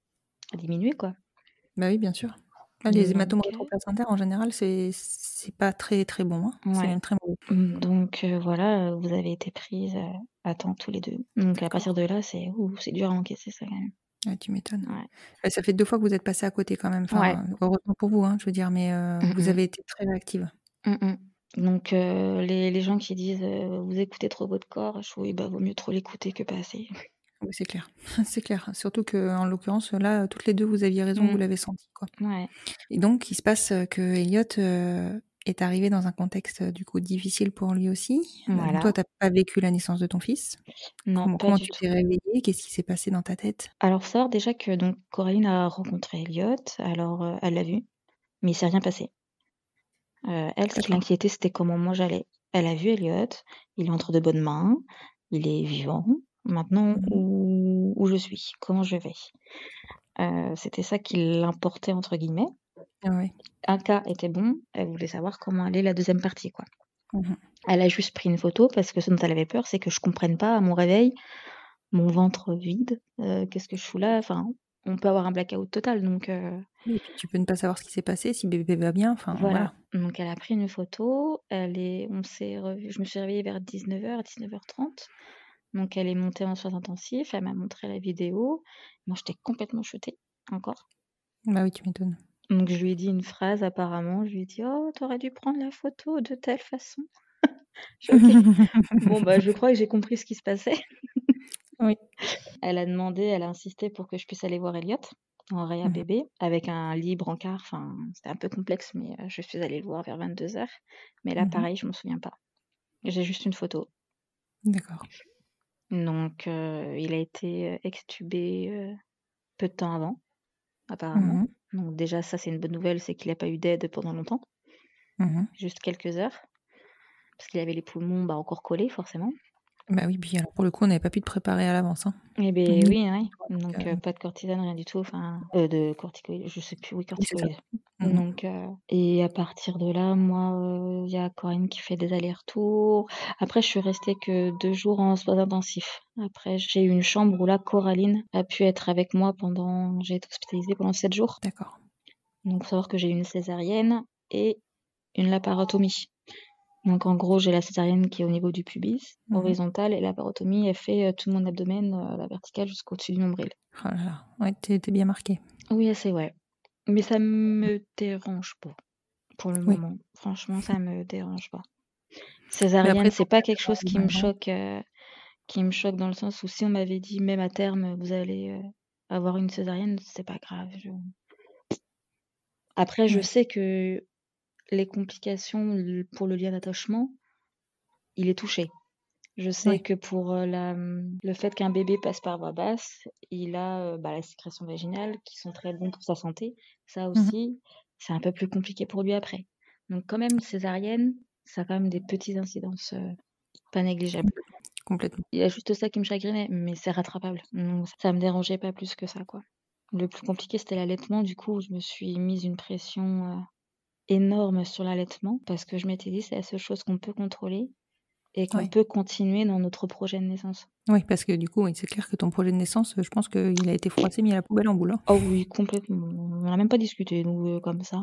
E: à diminuer, quoi.
D: bah oui, bien sûr. Ah, les hématomes
E: Donc, euh,
D: rétroplacentaires, en général, c'est c'est pas très très bon, hein. C'est
E: ouais.
D: même très mauvais.
E: Mm, Donc euh, voilà, euh, vous avez été prises euh, à temps tous les deux. Donc à partir
D: D'accord.
E: de là, c'est ouh, c'est dur à encaisser ça quand même.
D: Ouais, tu m'étonnes.
E: Ouais.
D: Ouais, ça fait deux fois que vous êtes passés à côté quand même.
E: Ouais.
D: Enfin, heureusement pour vous, hein, je veux dire, mais euh,
E: Mm,
D: vous
E: mm,
D: avez été très réactive.
E: mm, mm. Donc euh, les, les gens qui disent euh, vous écoutez trop votre corps, je oui, bah vaut mieux trop l'écouter que pas assez.
D: Oui, c'est clair. C'est clair. Surtout que, en l'occurrence, là, toutes les deux, vous aviez raison, vous
E: Mm.
D: l'avez senti, quoi.
E: Ouais.
D: Et donc, il se passe euh, que Elliot euh, est arrivé dans un contexte euh, du coup difficile pour lui aussi. Euh, Donc
E: Voilà.
D: toi, t'as pas vécu la naissance de ton fils.
E: Non,
D: Comment,
E: pas
D: comment
E: du
D: tu
E: tout.
D: t'es réveillée? Qu'est-ce qui s'est passé dans ta tête?
E: Alors faut savoir déjà que donc Coraline a rencontré Elliot, alors euh, elle l'a vu, mais il s'est rien passé. Euh, elle, ce qui
D: D'accord.
E: l'inquiétait, c'était comment moi j'allais. Elle a vu Elliot, il est entre de bonnes mains, il est vivant. Maintenant,
D: Mhm.
E: où, où je suis, comment je vais. Euh, c'était ça qui l'importait, entre guillemets.
D: Ah ouais.
E: Un cas était bon, elle voulait savoir comment allait la deuxième partie, quoi.
D: Mhm.
E: Elle a juste pris une photo parce que ce dont elle avait peur, c'est que je comprenne pas à mon réveil, mon ventre vide, euh, qu'est-ce que je fous là. Enfin, on peut avoir un blackout total, donc euh,
D: Oui, et puis tu peux ne pas savoir ce qui s'est passé, si bébé va bien, enfin
E: voilà.
D: voilà.
E: Donc elle a pris une photo, elle est, on s'est revu, je me suis réveillée vers dix-neuf heures, dix-neuf heures trente. Donc elle est montée en soins intensifs, elle m'a montré la vidéo. Moi j'étais complètement shootée, encore.
D: Bah oui, tu m'étonnes.
E: Donc je lui ai dit une phrase apparemment, je lui ai dit oh t'aurais dû prendre la photo de telle façon. Je fais ok. Bon bah je crois que j'ai compris ce qui se passait.
D: Oui.
E: Elle a demandé, elle a insisté pour que je puisse aller voir Elliot en réa
D: Mhm.
E: bébé avec un lit brancard. Enfin c'était un peu complexe mais euh, je suis allée le voir vers vingt-deux heures. Mais là
D: Mhm.
E: pareil je m'en souviens pas. J'ai juste une photo.
D: D'accord.
E: Donc euh, il a été euh, extubé euh, peu de temps avant apparemment.
D: Mhm.
E: Donc déjà ça c'est une bonne nouvelle, c'est qu'il n'a pas eu d'aide pendant longtemps,
D: Mhm.
E: juste quelques heures, parce qu'il avait les poumons bah, encore collés forcément.
D: Bah oui, puis alors pour le coup, on n'avait pas pu te préparer à l'avance, hein.
E: Eh ben
D: Ni-
E: oui, ouais.
D: donc,
E: Donc
D: euh,
E: euh, pas de cortisone, rien du tout, enfin euh, de corticoïdes, je sais plus, oui
D: oui, c'est ça.
E: corticoïdes.
D: Mhm.
E: Donc euh, et à partir de là, moi il y a Corinne qui fait des allers-retours. Après je suis restée que deux jours en soins intensifs. Après j'ai eu une chambre où là Coraline a pu être avec moi pendant, j'ai été hospitalisée pendant sept jours.
D: D'accord.
E: Donc faut savoir que j'ai eu une césarienne et une laparotomie. Donc en gros, j'ai la césarienne qui est au niveau du pubis,
D: Mhm.
E: horizontale, et la laparotomie, elle fait euh, tout mon abdomen, euh, la verticale jusqu'au-dessus du nombril.
D: Oh là là. Ouais, t'es t'es bien marqué.
E: Oui, assez, ouais. Mais ça me dérange pas, pour le
D: Oui.
E: moment. Franchement, ça me dérange pas.
D: Mais
E: Césarienne,
D: après,
E: c'est
D: tant
E: pas
D: qu'il y
E: quelque chose
D: a
E: qui me
D: vraiment.
E: choque, euh, qui me choque dans le sens où si on m'avait dit, même à terme, vous allez euh, avoir une césarienne, c'est pas grave. je- Après, je
D: Ouais.
E: sais que les complications le- pour le lien d'attachement, il est touché. Je sais
D: Ouais.
E: que pour euh, la, le fait qu'un bébé passe par voie basse, il a euh, bah, la sécrétion vaginale qui sont très bons pour sa santé. Ça
D: Mhm.
E: aussi, c'est un peu plus compliqué pour lui après. Donc quand même, césarienne, ça a quand même des petites incidences euh, pas négligeables.
D: Complètement. Complètement.
E: Il y a juste ça qui me chagrinait, mais c'est rattrapable. Donc ça me dérangeait pas plus que ça, quoi. Le plus compliqué, c'était l'allaitement. Du coup, je me suis mise une pression. euh, énorme sur l'allaitement parce que je m'étais dit c'est la seule chose qu'on peut contrôler et qu'on
D: Ouais.
E: peut continuer dans notre projet de naissance.
D: Oui, parce que du coup, oui, c'est clair que ton projet de naissance, je pense qu'il a été froissé, mis à la poubelle en boule. Hein.
E: Oh oui, complètement. On n'en a même pas discuté, donc euh, comme ça.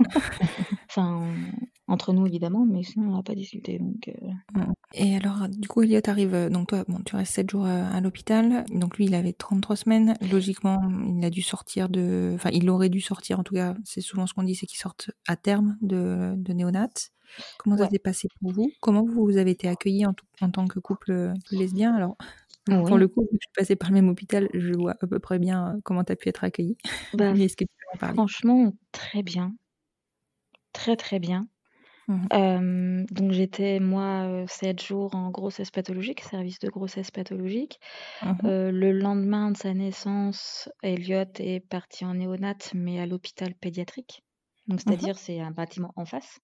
E: Enfin, entre nous évidemment, mais sinon on n'a pas discuté. Donc, euh...
D: Et alors, du coup, Elliot arrive, euh, donc toi, bon, tu restes sept jours à, à l'hôpital, donc lui, il avait trente-trois semaines, logiquement, il a dû sortir de, enfin, il aurait dû sortir, en tout cas, c'est souvent ce qu'on dit, c'est qu'il sorte à terme de, de néonat. Comment
E: Ouais.
D: ça s'est passé pour vous? Comment vous avez été accueillis en, tout- en tant que couple lesbien? Alors,
E: Ouais.
D: pour le coup, vu que je suis passée par le même hôpital, je vois à peu près bien euh, comment tu as pu être accueillie.
E: Bah,
D: Mais est-ce que tu peux en parler?
E: franchement, très bien. Très très bien.
D: Mhm.
E: Euh, donc j'étais moi euh, sept jours en grossesse pathologique, service de grossesse pathologique.
D: Mhm.
E: Euh, le lendemain de sa naissance, Elliot est parti en néonat, mais à l'hôpital pédiatrique. Donc c'est-à-dire c'est un bâtiment en face.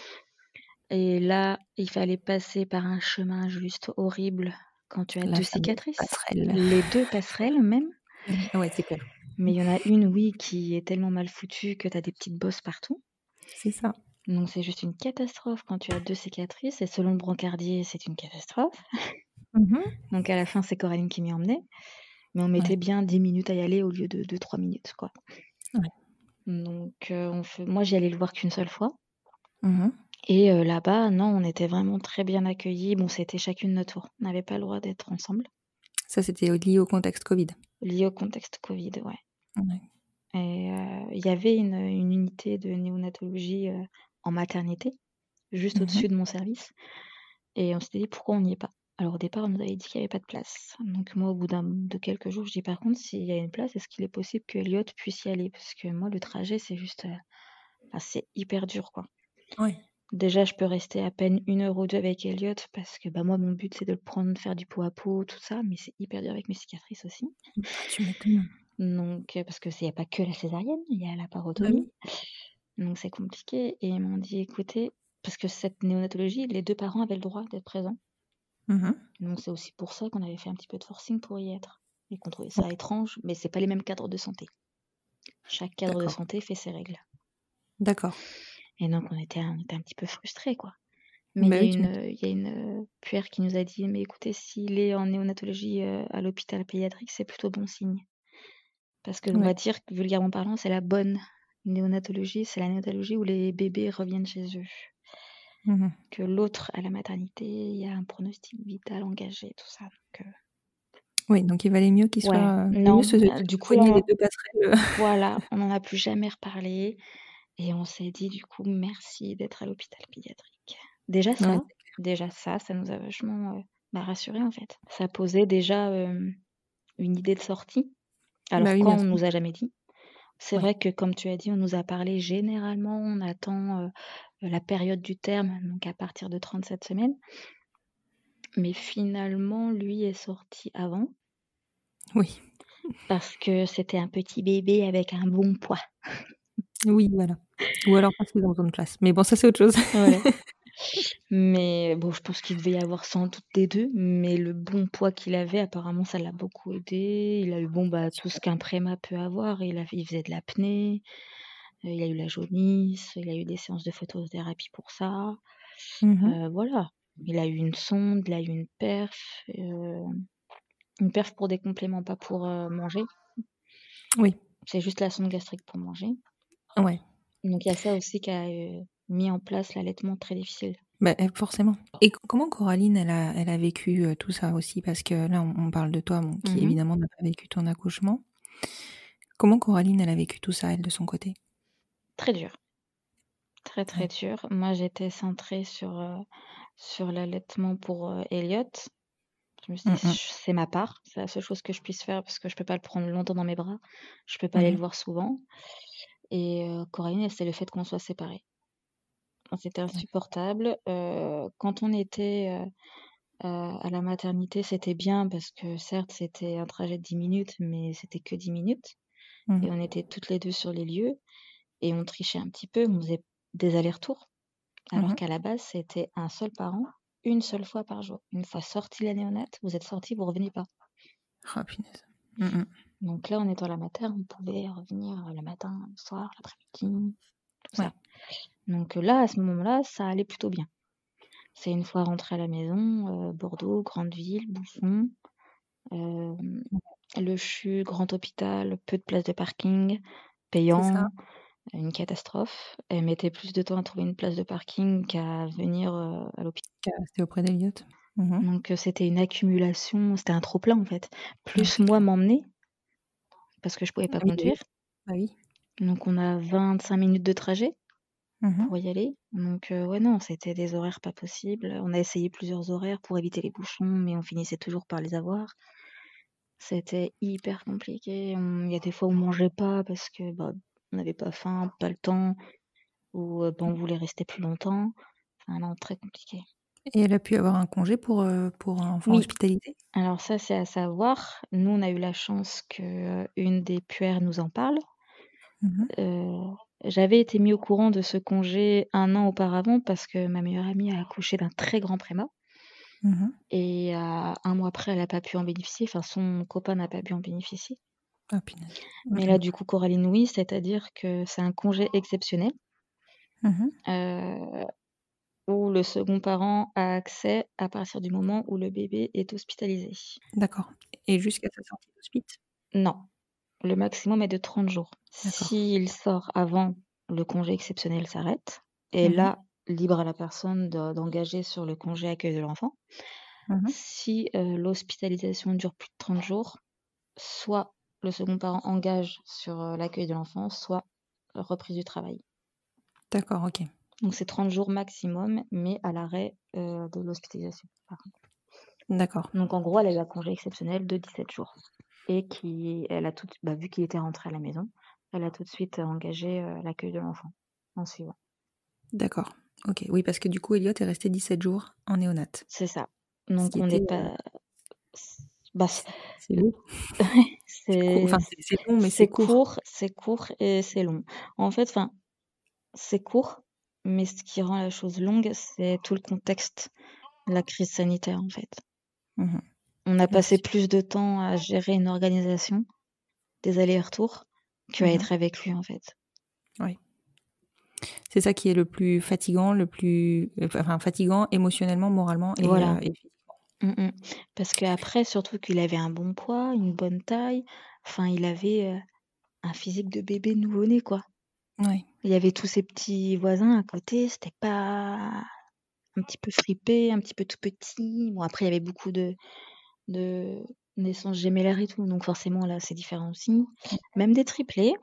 E: Et là, il fallait passer par un chemin juste horrible quand tu as
D: La
E: deux
D: fameuse
E: cicatrices.
D: passerelle.
E: Les deux passerelles même.
D: Ouais, c'est clair.
E: Mais il y en a une, oui, qui est tellement mal foutue que tu as des petites bosses partout.
D: C'est ça.
E: Donc c'est juste une catastrophe quand tu as deux cicatrices. Et selon le brancardier, c'est une catastrophe.
D: Mhm.
E: Donc à la fin, c'est Coraline qui m'y emmenait. Mais on mettait
D: Ouais.
E: bien dix minutes à y aller au lieu de deux trois minutes, quoi.
D: Ouais.
E: Donc euh, on fait... moi, j'y allais le voir qu'une seule fois.
D: Mhm.
E: Et euh, là-bas, non, on était vraiment très bien accueillis. Bon, c'était chacune notre tour. On n'avait pas le droit d'être ensemble.
D: Ça, c'était lié au contexte Covid.
E: Lié au contexte Covid, ouais.
D: Ouais.
E: Et il euh, y avait une, une unité de néonatologie euh, en maternité, juste
D: Mhm.
E: au-dessus de mon service. Et on s'était dit pourquoi on n'y est pas. Alors au départ, on nous avait dit qu'il n'y avait pas de place. Donc moi, au bout d'un, de quelques jours, je dis par contre, s'il y a une place, est-ce qu'il est possible que Elliot puisse y aller? Parce que moi, le trajet, c'est juste... Euh, enfin, c'est hyper dur, quoi.
D: Ouais.
E: Déjà, je peux rester à peine une heure ou deux avec Elliot parce que bah, moi, mon but, c'est de le prendre, faire du pot à pot, tout ça. Mais c'est hyper dur avec mes cicatrices aussi.
D: Bah, tu m'étonnes.
E: Donc, euh, parce que c'est y a pas que la césarienne, il y a la
D: Bah
E: parotomie.
D: oui.
E: Donc, c'est compliqué. Et ils m'ont dit, écoutez, parce que cette néonatologie, les deux parents avaient le droit d'être présents.
D: Mhm.
E: Donc, c'est aussi pour ça qu'on avait fait un petit peu de forcing pour y être. Et qu'on trouvait ça étrange, mais c'est pas les mêmes cadres de santé. Chaque cadre de
D: D'accord.
E: santé fait ses règles.
D: D'accord.
E: Et donc, on était un, on était un petit peu frustrés, quoi. Mais
D: Bah
E: il y a
D: oui, tu
E: une,
D: m'étonnes.
E: euh, il y a une euh, puère qui nous a dit, mais écoutez, s'il est en néonatologie euh, à l'hôpital pédiatrique, c'est plutôt bon signe. Parce que on
D: Ouais.
E: va dire que vulgairement parlant, c'est la bonne néonatologie, c'est la néonatologie où les bébés reviennent chez eux.
D: Mhm.
E: Que l'autre, à la maternité, il y a un pronostic vital engagé, tout ça. Donc, euh,
D: Oui, donc il valait mieux qu'il
E: ouais,
D: soit. euh, il valait
E: non,
D: mieux se, se
E: euh, du coup, là,
D: soigner
E: on
D: les
E: a-
D: deux passerelles.
E: voilà, on n'en a plus jamais reparlé. Et on s'est dit, du coup, merci d'être à l'hôpital pédiatrique. Déjà ça,
D: Ouais.
E: déjà ça, ça nous a vachement euh, bah, rassurés, en fait. Ça posait déjà euh, une idée de sortie. Alors,
D: Bah oui,
E: quand
D: bien
E: on
D: sûr.
E: nous a jamais dit. C'est
D: Ouais.
E: vrai que, comme tu as dit, on nous a parlé généralement, on attend euh, la période du terme, donc à partir de trente-sept semaines. Mais finalement, lui est sorti avant
D: Oui.
E: parce que c'était un petit bébé avec un bon poids.
D: Oui, voilà. Ou alors parce qu'ils ont besoin de place. Mais bon, ça, c'est autre chose.
E: Voilà. Mais bon, je pense qu'il devait y avoir sans doute des deux, mais le bon poids qu'il avait, apparemment, ça l'a beaucoup aidé. Il a eu bon, bah, tout ce qu'un préma peut avoir. Il, a, il faisait de l'apnée, euh, il a eu la jaunisse, il a eu des séances de photothérapie pour ça.
D: Mhm.
E: Euh, voilà. Il a eu une sonde, il a eu une perf, euh, une perf pour des compléments, pas pour euh, manger.
D: Oui.
E: C'est juste la sonde gastrique pour manger.
D: Ouais.
E: Donc il y a ça aussi qui a euh, mis en place l'allaitement très difficile.
D: Bah, euh, forcément. Et c- comment Coraline, elle a, elle a vécu euh, tout ça aussi? Parce que là, on, on parle de toi, bon, qui
E: Mhm.
D: évidemment n'a pas vécu ton accouchement. Comment Coraline, elle a vécu tout ça, elle, de son côté?
E: Très dur. Très très
D: Ouais.
E: dur. Moi j'étais centrée sur, euh, sur l'allaitement pour euh, Elliot. Je me suis dit,
D: Mm, mm.
E: c'est ma part, c'est la seule chose que je puisse faire parce que je peux pas le prendre longtemps dans mes bras, je peux pas
D: Mhm.
E: aller le voir souvent. Et euh, Coraline, c'est le fait qu'on soit séparés. C'était insupportable. Euh, quand on était euh, euh, à la maternité, c'était bien parce que certes, c'était un trajet de dix minutes, mais c'était que dix minutes.
D: Mhm.
E: Et on était toutes les deux sur les lieux et on trichait un petit peu, on faisait des allers-retours. Alors
D: Mhm.
E: qu'à la base, c'était un seul parent, une seule fois par jour. Une fois sorti la néonate, vous êtes sorti, vous revenez pas.
D: Oh, punaise. Mm, mm.
E: Donc là, en étant la mater, on pouvait revenir le matin, le soir, l'après-midi, tout
D: Ouais.
E: ça. Donc là, à ce moment-là, ça allait plutôt bien. C'est une fois rentrée à la maison, euh, Bordeaux, grande ville, bouchon, euh, le C H U, grand hôpital, peu de places de parking,
D: C'est ça.
E: payant, une catastrophe. Elle mettait plus de temps à trouver une place de parking qu'à venir euh, à l'hôpital.
D: C'était auprès d'Eliott. Mhm.
E: Donc euh, c'était une accumulation, c'était un trop-plein en fait.
D: Ouais,
E: Plus
D: c'est
E: moi
D: clair.
E: m'emmener, parce que je pouvais pas
D: Oui, oui.
E: conduire.
D: Bah oui.
E: Donc on a vingt-cinq minutes de trajet
D: Mhm.
E: pour y aller. Donc euh, ouais non, c'était des horaires pas possibles. On a essayé plusieurs horaires pour éviter les bouchons, mais on finissait toujours par les avoir. C'était hyper compliqué. On- Il y a des fois où on mangeait pas parce que bah, on n'avait pas faim, pas le temps, ou euh, bah, on voulait rester plus longtemps. Enfin non, très compliqué.
D: Et elle a pu avoir un congé pour, euh, pour un enfant
E: Oui.
D: hospitalisé?
E: Alors ça c'est à savoir. Nous on a eu la chance que euh, une des puères nous en parle.
D: Mhm.
E: Euh, J'avais été mis au courant de ce congé un an auparavant parce que ma meilleure amie a accouché d'un très grand prémat.
D: Mhm.
E: Et euh, un mois après, elle n'a pas pu en bénéficier. Enfin, son copain n'a pas pu en bénéficier.
D: Ah, punaise.
E: Mais
D: Ok.
E: là, du coup, Coraline, oui, c'est-à-dire que c'est un congé exceptionnel
D: Mhm.
E: euh, où le second parent a accès à partir du moment où le bébé est hospitalisé.
D: D'accord. Et jusqu'à sa sortie d'hospice?
E: Non, le maximum est de trente jours.
D: D'accord.
E: S'il sort avant, le congé exceptionnel s'arrête. Et
D: Mhm.
E: là, libre à la personne de- d'engager sur le congé accueil de l'enfant.
D: Mhm.
E: Si euh, l'hospitalisation dure plus de trente jours, soit le second parent engage sur euh, l'accueil de l'enfant, soit reprise du travail.
D: D'accord, ok.
E: Donc c'est trente jours maximum, mais à l'arrêt euh, de l'hospitalisation. par contre.
D: D'accord.
E: Donc en gros, elle a eu un congé exceptionnel de dix-sept jours. Et qui, elle a tout, bah, vu qu'il était rentré à la maison, elle a tout de suite engagé euh, l'accueil de l'enfant en suivant.
D: D'accord. Ok. Oui, parce que du coup, Elliot est resté dix-sept jours en néonate.
E: C'est ça.
D: Ce
E: Donc
D: qui
E: on n'est
D: était.
E: pas. Bah,
D: C'est c'est long. C'est court.
E: c'est
D: Enfin, c'est c'est long, mais
E: c'est
D: c'est court.
E: court, c'est court et c'est long. En fait, enfin, c'est court, mais ce qui rend la chose longue, c'est tout le contexte de la crise sanitaire, en fait.
D: Mhm.
E: On a
D: Ouais,
E: passé
D: c'est sûr.
E: plus de temps à gérer une organisation, des allers-retours, qu'à
D: Mhm.
E: être avec lui, en fait.
D: Oui. C'est ça qui est le plus fatigant, le plus. Enfin, fatigant émotionnellement, moralement et,
E: Voilà.
D: euh, et physiquement.
E: Mm, mm. Parce qu'après, surtout qu'il avait un bon poids, une bonne taille, enfin, il avait euh, un physique de bébé nouveau-né, quoi.
D: Oui.
E: Il y avait tous ses petits voisins à côté, c'était pas un petit peu fripé, un petit peu tout petit. Bon, après, il y avait beaucoup de, de naissances gémellaires et tout, donc forcément, là, c'est différent aussi. Même des triplés.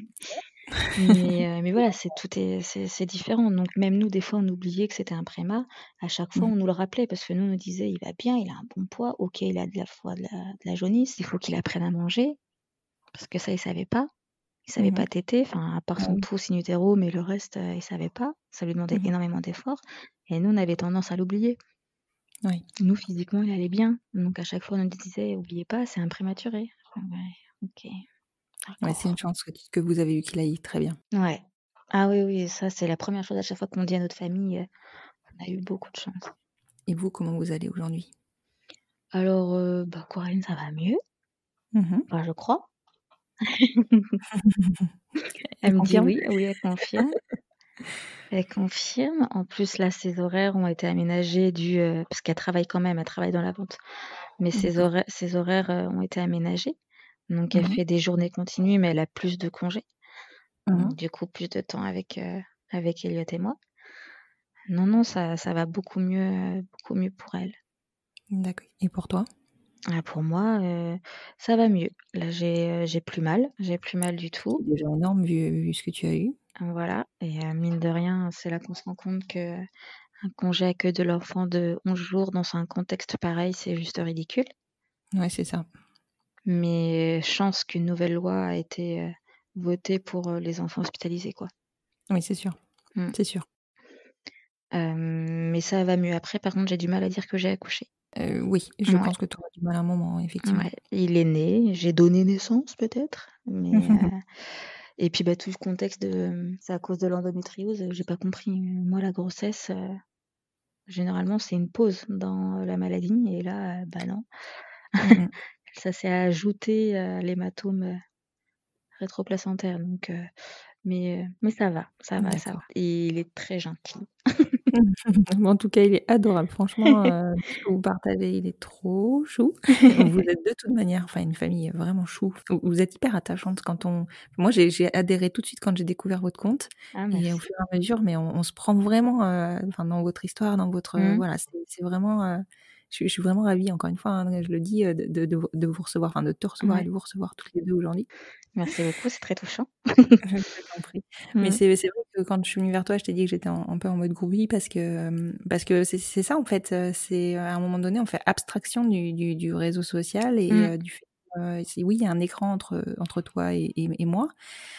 E: mais, euh, mais voilà, c'est tout est, c'est, c'est différent. Donc, même nous, des fois, on oubliait que c'était un préma. À chaque fois,
D: Mhm.
E: on nous le rappelait parce que nous, on nous disait, il va bien, il a un bon poids, ok, il a de la foi, de la, de la jaunisse, il faut qu'il apprenne à manger. Parce que ça, il savait pas. Il savait
D: Mhm.
E: pas téter, enfin, à part
D: Ah
E: son
D: oui.
E: pouce in utero, mais le reste, euh, il savait pas. Ça lui demandait
D: Mhm.
E: énormément d'efforts. Et nous, on avait tendance à l'oublier.
D: Oui.
E: Nous, physiquement, il allait bien. Donc, à chaque fois, on nous disait, oubliez pas, c'est un prématuré. Ouais, ok.
D: Ouais,
E: D'accord.
D: c'est une chance que, que vous avez eu qu'il aille très bien.
E: Ouais. Ah oui, oui, ça, c'est la première chose à chaque fois qu'on dit à notre famille. euh, On a eu beaucoup de chance.
D: Et vous, comment vous allez aujourd'hui?
E: Alors, euh, bah, Coraline, ça va mieux.
D: Mhm.
E: Enfin, je crois.
D: Elle
E: Elle me dit
D: confirme?
E: oui, oui, elle confirme. Elle confirme. En plus, là, ses horaires ont été aménagés du, euh, parce qu'elle travaille quand même, elle travaille dans la vente. Mais ses
D: D'accord.
E: horaires, ses horaires euh, ont été aménagés. Donc, elle
D: Mhm.
E: fait des journées continues, mais elle a plus de congés.
D: Mhm.
E: Donc, du coup, plus de temps avec, euh, avec Elliot et moi. Non, non, ça, ça va beaucoup mieux, euh, beaucoup mieux pour elle.
D: D'accord. Et pour toi?
E: Ah, pour moi, euh, ça va mieux. Là, j'ai, euh, j'ai plus mal. J'ai plus mal du
D: C'est
E: tout.
D: déjà énorme vu, vu ce que tu as eu.
E: Voilà. Et euh, mine de rien, c'est là qu'on se rend compte que un congé accueil de l'enfant de onze jours dans un contexte pareil, c'est juste ridicule.
D: Ouais, c'est ça.
E: Mais chance qu'une nouvelle loi a été euh, votée pour euh, les enfants hospitalisés, quoi.
D: Oui, c'est sûr.
E: Mm.
D: C'est sûr.
E: Euh, mais ça va mieux. Après, par contre, j'ai du mal à dire que j'ai accouché.
D: Euh, oui, je
E: Ouais.
D: pense que tu auras du mal à un moment, effectivement.
E: Ouais. Il est né, j'ai donné naissance peut-être, mais euh, et puis bah tout le contexte de c'est à cause de l'endométriose, j'ai pas compris. Moi, la grossesse, euh, généralement, c'est une pause dans la maladie, et là, euh, bah non.
D: Mhm.
E: Ça s'est ajouté à l'hématome euh, rétroplacentaire. Donc, euh, Mais, heu, mais ça va, ça va, ça va.
D: D'accord.
E: Et il est très gentil.
D: Mais en tout cas, il est adorable. Franchement, heu, tout ce que vous partagez, il est trop chou. Vous êtes de toute manière, enfin, une famille vraiment chou. Vous vous êtes hyper attachante quand on moi, j'ai j'ai adhéré tout de suite quand j'ai découvert votre compte
E: Ah
D: et au
E: merci.
D: fur et à mesure, mais on on se prend vraiment, heu, enfin, dans votre histoire, dans votre, heu,
E: Mmh.
D: voilà, c'est c'est vraiment, heu, je suis je suis vraiment ravie encore une fois, hein, je le dis, heu, de de de vous de vous recevoir, enfin, de te recevoir et
E: Ouais.
D: de vous recevoir toutes les deux aujourd'hui.
E: Merci beaucoup, c'est très touchant.
D: Je t'en prie. Mais
E: Mmh.
D: c'est c'est vrai que quand je suis venue vers toi, je t'ai dit que j'étais en un peu en mode groupie parce que, hem, parce que c'est c'est ça en fait, heu, c'est, heu, à un moment donné, on fait abstraction du du du réseau social et
E: Mmh.
D: heu, du fait, heu, c'est oui, il y a un écran entre, entre toi et et et moi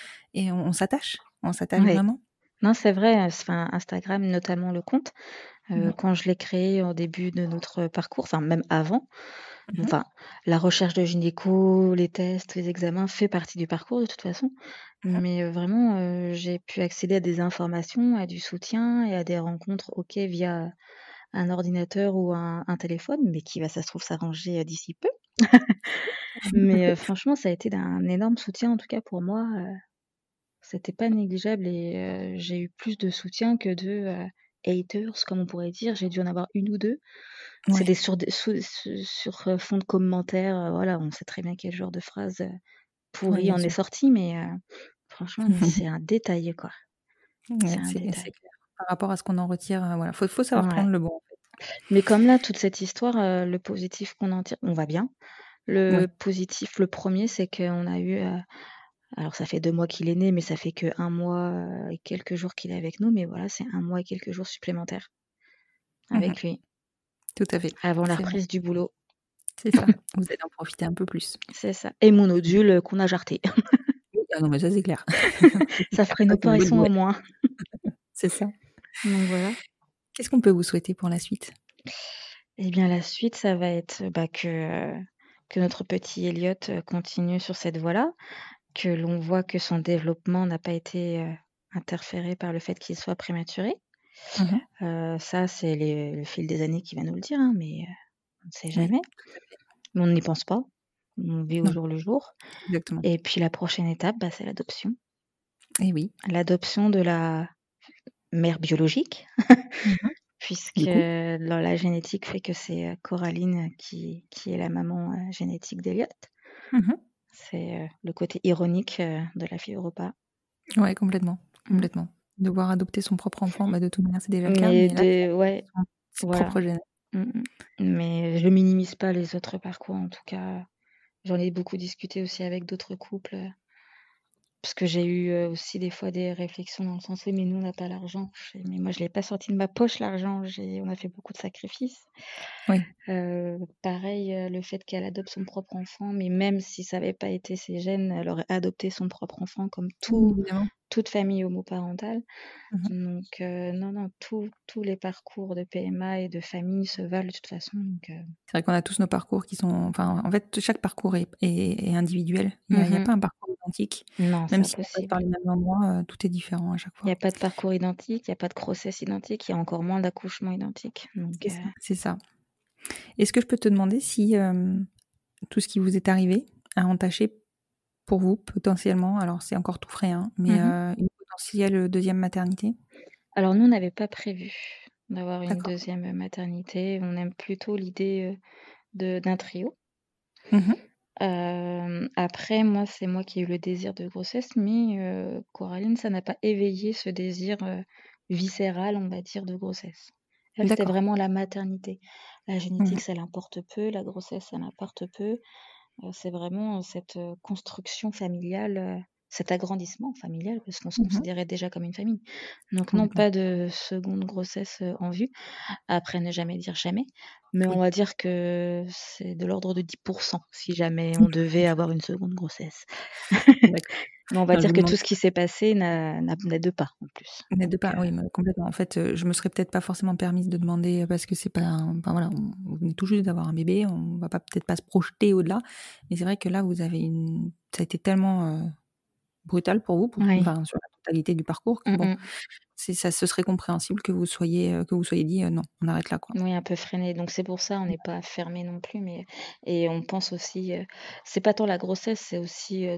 D: et on on s'attache, on s'attache
E: Ouais.
D: vraiment.
E: Non, c'est vrai, heu, enfin Instagram, notamment le compte,
D: Mmh
E: heu,
D: mh.
E: quand je l'ai créé au début de notre parcours, enfin même avant,
D: Mmh mh.
E: enfin la recherche de gynéco, les tests, les examens fait partie du parcours de toute façon.
D: Mmh.
E: Mais, heu, vraiment, heu, j'ai pu accéder à des informations, à du soutien et à des rencontres, OK, via un ordinateur ou un un téléphone, mais qui va, ça se trouve, s'arranger, heu, d'ici peu. Mais, heu, franchement, ça a été d'un énorme soutien en tout cas pour moi, heu, c'était pas négligeable et heu, j'ai eu plus de soutien que de, heu, haters comme on pourrait dire. J'ai dû en avoir une ou deux. C'est
D: Ouais.
E: des sur des sous su sur, heu, fond de commentaires, heu, voilà, on sait très bien quel genre de phrase, heu,
D: Ouais,
E: pourrie
D: bien
E: en est
D: sûr.
E: sortie, mais, heu, franchement, c'est un détail, quoi. C'est
D: Ouais,
E: un
D: c'est c'est
E: détail.
D: clair. Par rapport à ce qu'on en retire, heu, voilà, faut faut savoir
E: Ouais.
D: prendre le bon, en fait.
E: Mais comme là, toute cette histoire, heu, le positif qu'on en tire, on va bien. Le
D: Oui.
E: positif, le premier, c'est qu'on a eu, heu, alors ça fait deux mois qu'il est né, mais ça fait que un mois, heu, et quelques jours qu'il est avec nous, mais voilà, c'est un mois et quelques jours supplémentaires
D: Mmh mh.
E: avec lui,
D: Tout à fait,
E: avant la
D: c'est vrai.
E: reprise du boulot.
D: C'est ça, vous allez en profiter un peu plus.
E: C'est ça et mon nodule, heu, qu'on a jarté.
D: Oui, ah non, mais ça, c'est clair. C'est
E: Ça
D: clair,
E: ferait une
D: ça, c'est une bonne
E: opération en
D: nouvelle.
E: moins.
D: C'est ça.
E: Donc voilà.
D: Qu'est-ce qu'on peut vous souhaiter pour la suite?
E: Et bien la suite, ça va être, bah, que, heu, que notre petit Elliot, heu, continue sur cette voie-là, que l'on voit que son développement n'a pas été, heu, interféré par le fait qu'il soit prématuré.
D: Mmh mh.
E: Heu, ça, c'est les le fil des années qui va nous le dire, hein, mais, heu, on ne sait
D: Oui,
E: jamais.
D: tout à fait.
E: Mais on n'y pense pas, on vit au
D: Non,
E: jour le jour
D: exactement.
E: et puis la prochaine étape, bah, c'est l'adoption.
D: Et oui.
E: L'adoption de la mère biologique
D: Mmh mh.
E: puisque
D: Du coup?
E: dans la génétique fait que c'est, heu, Coraline qui qui est la maman, heu, génétique d'Elliot.
D: Mmh mh.
E: C'est, heu, le côté ironique, heu, de la fille au repas.
D: Ouais, complètement,
E: Mmh.
D: complètement. Devoir adopter son propre enfant, bah, de toute manière, c'est déjà le cas,
E: Mais
D: mais là, c'est
E: de
D: adopter
E: ouais,
D: son ses
E: voilà.
D: propres gènes.
E: Mmh mh. Mais je minimise pas les autres parcours en tout cas. J'en ai beaucoup discuté aussi avec d'autres couples, heu parce que j'ai eu, heu, aussi des fois des réflexions dans le sens: «Oui, mais nous on n'a pas l'argent». Je fais: «Mais moi je l'ai pas sorti de ma poche l'argent, j'ai on a fait beaucoup de sacrifices».
D: Oui.
E: Heu, pareil, heu, le fait qu'elle adopte son propre enfant, mais même si ça avait pas été ses gènes, elle aurait adopté son propre enfant comme
D: Oui,
E: tout
D: évidemment.
E: toute famille homoparentale.
D: Mmh mh.
E: Donc heu, non, non, tous tous les parcours de P M A et de famille se valent de toute façon, donc heu
D: C'est vrai qu'on a tous nos parcours qui sont enfin, en fait, chaque parcours est est est individuel. Il y a il y
E: Mmh
D: a
E: mh.
D: pas un parcours identique.
E: Non, c'est
D: Même si on passe
E: impossible.
D: par les mêmes endroits, heu, tout est différent à chaque
E: Il y
D: fois.
E: a pas de parcours identique, il y a pas de grossesse identique, il y a encore moins d'accouchements identiques, donc
D: C'est
E: heu
D: ça, c'est ça. Est-ce que je peux te demander si, hem, tout ce qui vous est arrivé a entaché pour vous, potentiellement, alors c'est encore tout frais, hein, mais
E: mmh mh.
D: heu, une potentielle, heu, deuxième maternité?
E: Alors nous, on n'avait pas prévu d'avoir une
D: D'accord.
E: deuxième heu, maternité. On aime plutôt l'idée, heu, de d'un trio.
D: Mmh mh.
E: Hem, après moi, c'est moi qui ai eu le désir de grossesse, mais heu, Coraline, ça n'a pas éveillé ce désir, heu, viscéral, on va dire, de grossesse. Elle, c'était
D: D'accord.
E: vraiment la maternité. La
D: Mmh mh.
E: génétique, ça l'importe peu, la grossesse, ça l'importe peu. Heu, c'est vraiment cette, heu, construction familiale, heu, cet agrandissement familial, parce qu'on se
D: Mmh mh.
E: considérait déjà comme une famille. Donc non,
D: Complètement.
E: pas de seconde grossesse, heu, en vue. Après, ne jamais dire jamais, mais on
D: Oui.
E: va dire que c'est de l'ordre de dix pour cent si jamais on devait avoir une seconde grossesse.
D: D'accord.
E: Mais on va
D: Non, je
E: dire
D: vous
E: que
D: demande
E: tout ce qui s'est passé n'a n'a n'aide pas en plus.
D: n'aide
E: Donc
D: pas,
E: heu,
D: oui, mais complètement. En fait, heu, je me serais peut-être pas forcément permise de demander, heu, parce que c'est pas un enfin voilà, on vous venez tout juste d'avoir un bébé, on va pas peut-être pas se projeter au-delà. Mais c'est vrai que là, vous avez une ça a été tellement, heu, brutal pour vous, pour
E: oui.
D: enfin, sur la totalité du parcours que
E: Mmh
D: bon,
E: mh.
D: c'est ça ce serait compréhensible que vous soyez, heu, que vous soyez dit: «Heu, non, on arrête là, quoi».
E: Oui, un peu freiné. Donc c'est pour ça, on n'est pas fermé non plus, mais et on pense aussi, heu, c'est pas tant la grossesse, c'est aussi, heu, tout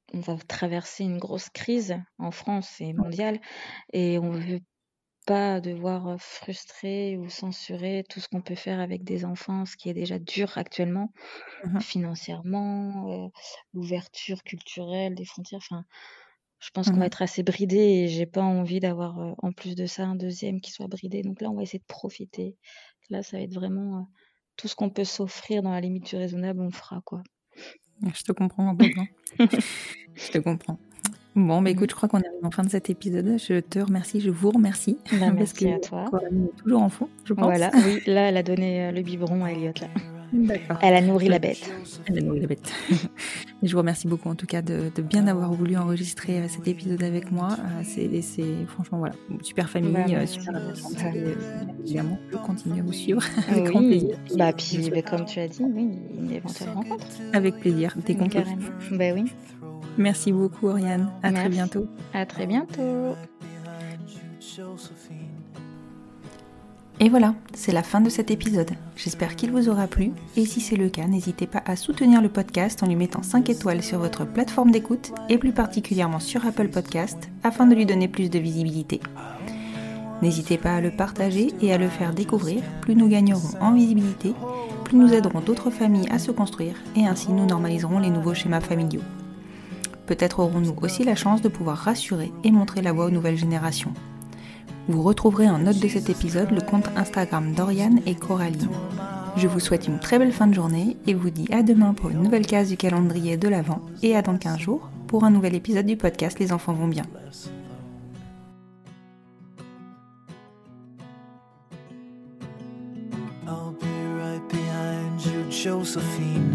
E: on va traverser une grosse crise en France et mondiale, et on veut pas devoir frustrer ou censurer tout ce qu'on peut faire avec des enfants, ce qui est déjà dur actuellement,
D: Mmh.
E: financièrement, euh, l'ouverture culturelle des frontières. Enfin, je pense qu'on va
D: Mmh.
E: être assez bridé et j'ai pas envie d'avoir euh, en plus de ça un deuxième qui soit bridé. Donc là, on va essayer de profiter. Là, ça va être vraiment euh, tout ce qu'on peut s'offrir dans la limite du raisonnable, on le fera, quoi.
D: Je te comprends complètement. Je te comprends. Bon, bah,
E: Mhm.
D: écoute, je crois qu'on arrive en fin de cet épisode. Je te remercie, je vous remercie
E: Bah,
D: parce
E: merci
D: que
E: à toi.
D: Coraline est toujours en fond, je pense.
E: Voilà, oui, là, elle a donné euh, le biberon à Elliot, là.
D: D'accord.
E: Elle a nourri
D: Je-
E: la bête.
D: Elle a nourri la bête. Et je vous remercie beaucoup en tout cas de, de bien avoir voulu enregistrer euh, cet épisode avec moi. Euh, c'est, c'est franchement voilà, une super famille,
E: Bah,
D: euh,
E: merci.
D: super attachante. Et, euh, évidemment, je continue à vous suivre avec grand
E: Oui,
D: plaisir.
E: bah puis bah, comme tu as dit, oui, une éventuelle rencontre.
D: Avec plaisir, dès qu'on peut.
E: Carrément. Bah oui.
D: Merci beaucoup, Oriane. À très
E: Merci.
D: bientôt.
E: À très bientôt.
D: Et voilà, c'est la fin de cet épisode. J'espère qu'il vous aura plu, et si c'est le cas, n'hésitez pas à soutenir le podcast en lui mettant cinq étoiles sur votre plateforme d'écoute, et plus particulièrement sur Apple Podcast, afin de lui donner plus de visibilité. N'hésitez pas à le partager et à le faire découvrir, plus nous gagnerons en visibilité, plus nous aiderons d'autres familles à se construire, et ainsi nous normaliserons les nouveaux schémas familiaux. Peut-être aurons-nous aussi la chance de pouvoir rassurer et montrer la voie aux nouvelles générations. Vous retrouverez en note de cet épisode le compte Instagram d'Oriane et Coraline. Je vous souhaite une très belle fin de journée et vous dis à demain pour une nouvelle case du calendrier de l'Avent et à dans quinze jours pour un nouvel épisode du podcast Les enfants vont bien.
C: I'll be right behind you, Josephine.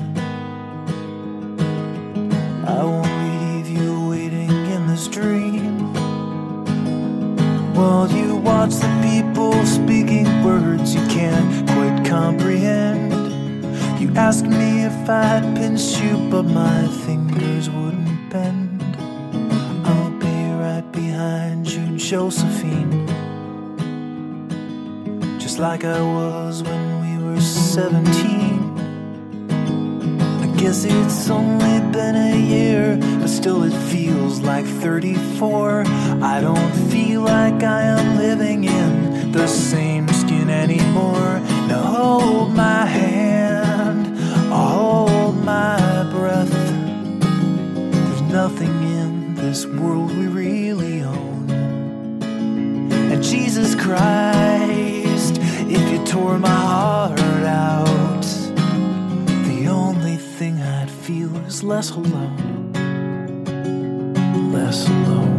C: I won't leave you waiting in this dream. While you watch the people speaking words you can't quite comprehend. You ask me if I'd pinch you, but my fingers wouldn't bend. I'll be right behind you, Josephine. Just like I was when we were seventeen. I guess it's only been a year, but still it feels like thirty-four. I don't feel like I am living in the same skin anymore. Now hold my hand, I'll hold my breath. There's nothing in this world we really own. And Jesus Christ, if you tore my heart out, the only thing I'd feel is less alone, less alone.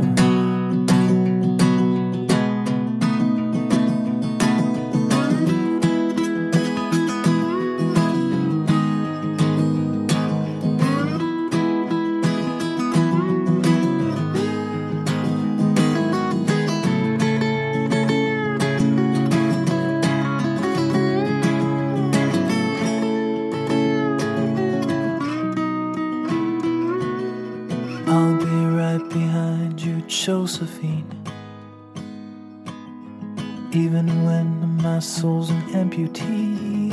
C: I'll be right behind you, Josephine. Even when my soul's an amputee,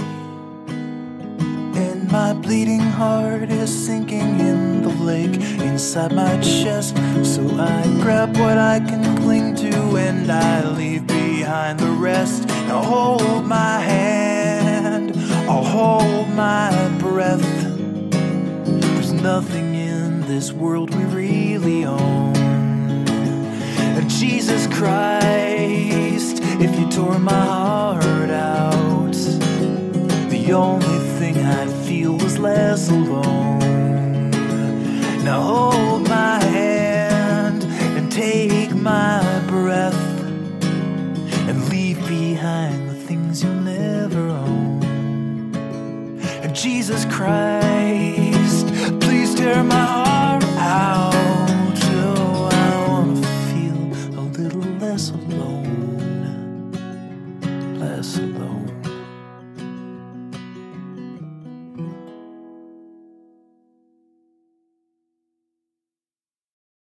C: and my bleeding heart is sinking in the lake inside my chest. So I grab what I can cling to and I leave behind the rest. Now hold my hand, I'll hold my breath. There's nothing in this world we really own. And Jesus Christ, if you tore my heart out, the only thing I'd feel was less alone. Now hold my hand and take my breath and leave behind the things you'll never own. And Jesus Christ, please tear my heart out. Oh, I wanna feel a little less alone, less alone.